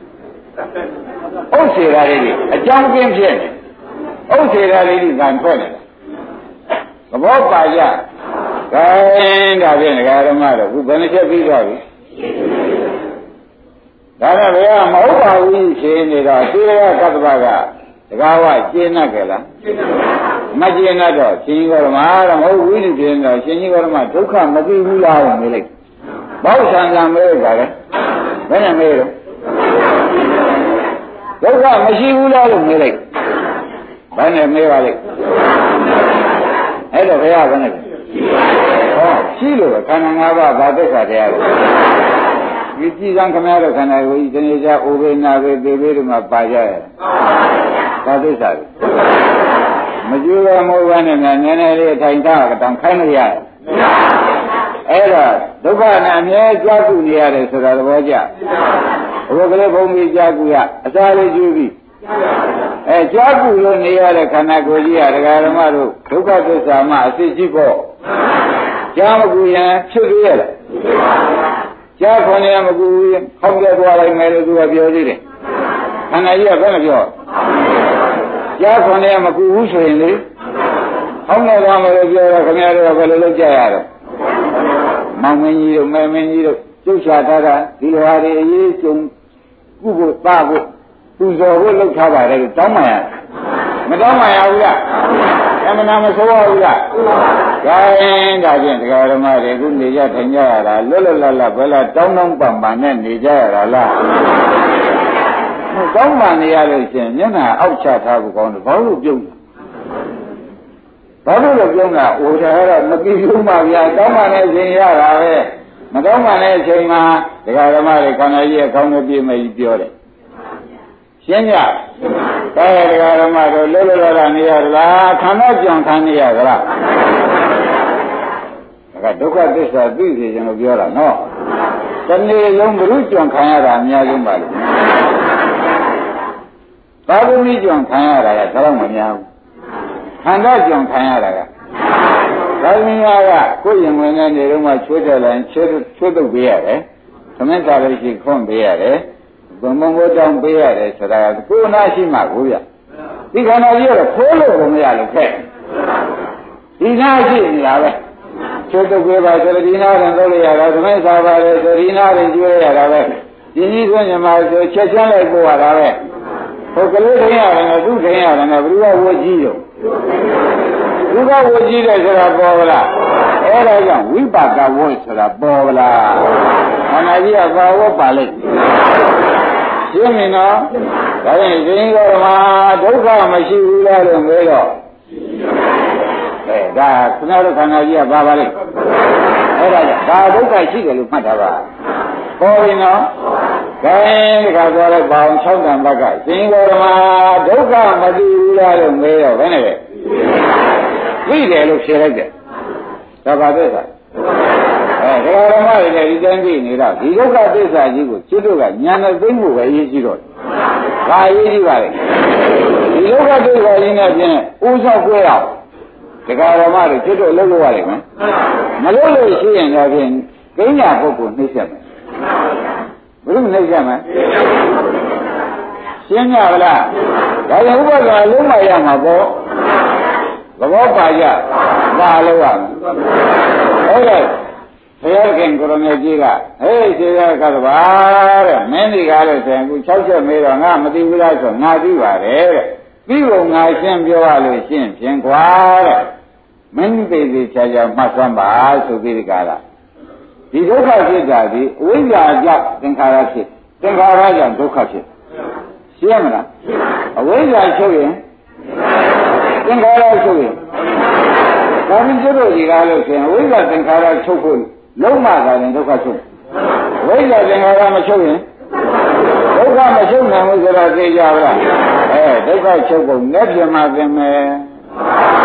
ဥစ္စေရာလေးအကြောင်းကင်းဖြစ်နေဥစ္စေရာလေးကံထွက်နေတာသဘောပါကြခိုင်းဒါဖြင့်ဒကာဓမ္မတို့ခုဘယ်နှချက်ပြီးသွားပြီဒါနဲ့ဘယ်ကမဟုတ်ပါဘူးရှင်နေတော့သေရကတ္တဗကတကားဝကျင်း납ကြလားမကျင်း납တော့ရှင်ကြီးတော်မှာတော့မဟုတ်ဘူးဒီပြင်တော့ရှင်ကြီးတော်မှာဒုက္ခမသိဘူးလားလို့မေးလိုက်ဘောက်ဆံဆံမေးကြတယ်ဘယ်နဲ့မေးတော့ဒုက္ခမရှိဘူးလားလို့မေးလိုက်ဘယ်နဲ့မေးပါလိမ့်အဲ့တော့ဘုရားဘယ်နဲ့ဟောရှိလို့ခန္ဓာ၅ပါးဘာဒုက္ခတရားလဲဒီကြည်စံခမရတဲ့ခန္ဓာကိုယ်ကြီးဒီနေ့ကျအိုဘေနာဘေသေဘေတို့မှာပါကြရဲ့ဘာဒုက္ခလဲမကြည့်ရမိုးဝမ်းနဲ့နည်းနည်းလေးထိုင်ထားတောင်ခိုင်းလို့ရတယ်အဲ့တော့ဒုက္ခနဲ့အမြဲကြောက်ကြနေရတယ်ဆိုတာသဘောကျဘုရားကလေးဘုံကြီးကြောက်ကြအစားလေးကျူးပြီးအဲကြောက်ကြလို့နေရတဲ့ခန္ဓာကိုယ်ကြီးကဒကာဓမ္မတို့ဒုက္ခသစ္စာမှအစစ်ရှိဖို့ကြောက်မကူရင်ဖြစ်ရလားကြောက်ခွန်ရမကူရင်ဟောက်ပြသွားလိုက်မယ်လို့သူကပြောသေးတယ်ခန္ဓာကြီးကဘယ်နဲ့ပြောကြောက်ခွန်ရမကူဘူးဆိုရင်လေဟောင်းတော့သွားမလို့ပြောတော့ခင်ဗျားတို့ကဘယ်လိုလုပ်ကြရတော့မောင်မင်းကြီးတို့မဲမင်းကြီးတို့ကျုပ်ချထားတာဒီလိုဟာတွေအရေးကျုံကုဖို့သားဖို့ပူဇော်ဖို့လုပ်ထားပါတယ်တောင်းမှရမတောင်းမှရဘူးလားအမှန်တရားမဆိုးပါဘူးလားဒါရင်ဒါဖြင့်တရားဓမ္မတွေခုနေကြထိုင်ကြရတာလွတ်လွတ်လပ်လပ်ဘယ်လားတောင်းတောင်းပန်ပန်နဲ့နေကြရတာလားတောင်းပန်နေရလို့ရှင်မျက်နှာအောက်ချထားဖို့ကောင်းတယ်ဘာလို့ပြုံးလဲဘာလို့လဲပြုံးတာအိုတယ်တော့မပြီးဘူးမှဗျာတောင်းပန်တဲ့အချိန်ရတာပဲမတောင်းပန်တဲ့အချိန်မှာတရားဓမ္မတွေခန္ဓာကြီးရဲ့ကောင်းတဲ့ပြည့်မဲ့ကြီးပြောတယ်ရှင်းကြတဲ့တရားဓမ္မတို့လွတ်လွတ်လပ်လပ်နေရလားခန္ဓာကြောင့်ခံနေရသလားဒါကဒုက္ခသစ္စာသိစေကျွန်တော်ပြောတာနော်တနေ့လုံးဘုရုကြောင့်ခံရတာအများဆုံးပါလို့သာဝတိကြောင့်ခံရတာကတော့မများဘူးခန္ဓာကြောင့်ခံရတာကသာဝတိကကိုယ်ရင်ဝင်တဲ့နေတော့မှချိုးတယ်လိုက်ချိုးချိုးတုပ်ပေးရတယ်သမင်းစားလို့ရှိခွန့်ပေးရတယ်ဘုံဘုံကိုတောင်းပေးရတယ်ဆိုတာကကိုယ်နာရှိမှကိုဗျဒီခန္ဓာကြီးကတော့ခိုးလို့မရလို့ခဲ့ဒီနာရှိနေတာပဲချိုးတုပ်ပေးပါဆိုဒီနာရင်လုပ်ရတာသမင်းစားပါတယ်ဆိုဒီနာရင်ကျွေးရတာပဲဒီကြီးဆိုညမှာဆိုချက်ချင်းလိုက်ပို့ရတာပဲဟိုကလေးတိုင်းရတယ်သူ့တိုင်းရတယ်ဘယ်လိုဝကြီးတော့ဘုရားဝကြီးတယ်ဆိုတာပေါ်ဗလားအဲဒါကြောင့်ဝိပါကဝတ်ဆိုတာပေါ်ဗလားခန္ဓာကြီးကဘာဝတ်ပါလိမ့်ရှင်းပြီနော်ဒါရင်ဒီကောမှာဒုက္ခမရှိဘူးလားလို့မေးတော့အဲဒါခဏတော့ခန္ဓာကြီးကဘာပါလိမ့်အဲဒါကြောင့်ဒါဒုက္ခရှိတယ်လို့မှတ်တာပါပေါ်ပြီနော်ဒါရင်ဒီကပြောလိုက်ပါအောင်၆တန်ဘက်ကရှင်ကောမှာဒုက္ခမသိဘူးလားလို့မေးတော့ဘယ်နဲ့လဲသိတယ်လို့ဖြေလိုက်တယ်ဒါပါသက်သာအဲဒကာဓမ္မတွေလည်းဒီတိုင်းသိနေတော့ဒီဒုက္ခသစ္စာကြီးကိုကျွတ်တို့ကညာနဲ့သိမှုပဲအရေးကြီးတော့ဒါအရေးကြီးပါလေဒီဒုက္ခသစ္စာကြီးနဲ့ဖြင့်ဥစ္စာကွဲအောင်ဒကာဓမ္မတွေကျွတ်တို့လုပ်လို့ရလိမ့်မယ်မလုပ်လို့ရှိရင်တော့ဖြင့်ကိညာပုဂ္ဂိုလ်နှိမ့်ဆက်မယ်ဘယ်လိုနှိမ့်ဆက်မလဲရှင်းကြပါလားဒါကြောင့်ဥပဒနာလုံးမရမှာပေါ့သဘောပါကြပါလို့ရမယ်ဟုတ်ကဲ့ဘုရားခင်ကိုရမေကြီးကဟေးရှင်ရကတပါတဲ့မင်းတွေကလည်းဆိုရင်အခု၆ချက်မေးတော့ငါမသိဘူးလားဆိုငါသိပါတယ်တဲ့ပြီးတော့ငါရှင်းပြောရလို့ရှင်းဖြင့်ကွာတဲ့မင်းသိသေးချာချာမှတ်စမ်းပါဆိုပြီးဒီကလာဒီဒုက္ခဖြစ်တာဒီအဝိဇ္ဇာကြောင့်သင်္ခါရဖြစ်သင်္ခါရကြောင့်ဒုက္ခဖြစ်ရှင်းမလားအဝိဇ္ဇာချုပ်ရင်သင်္ခါရချုပ်ရင်ဒါမင်းတို့တို့ဒီကားလို့ဆိုရင်အဝိဇ္ဇာသင်္ခါရချုပ်ဖို့လုံးမသာရင်ဒုက္ခချုပ်အဝိဇ္ဇာသင်္ခါရမချုပ်ရင်ဒုက္ခမချုပ်နိုင်ဘူးဆိုတာသိကြပါလားအဲဒုက္ခချုပ်ဖို့နဲ့ပြမှာသင်မယ်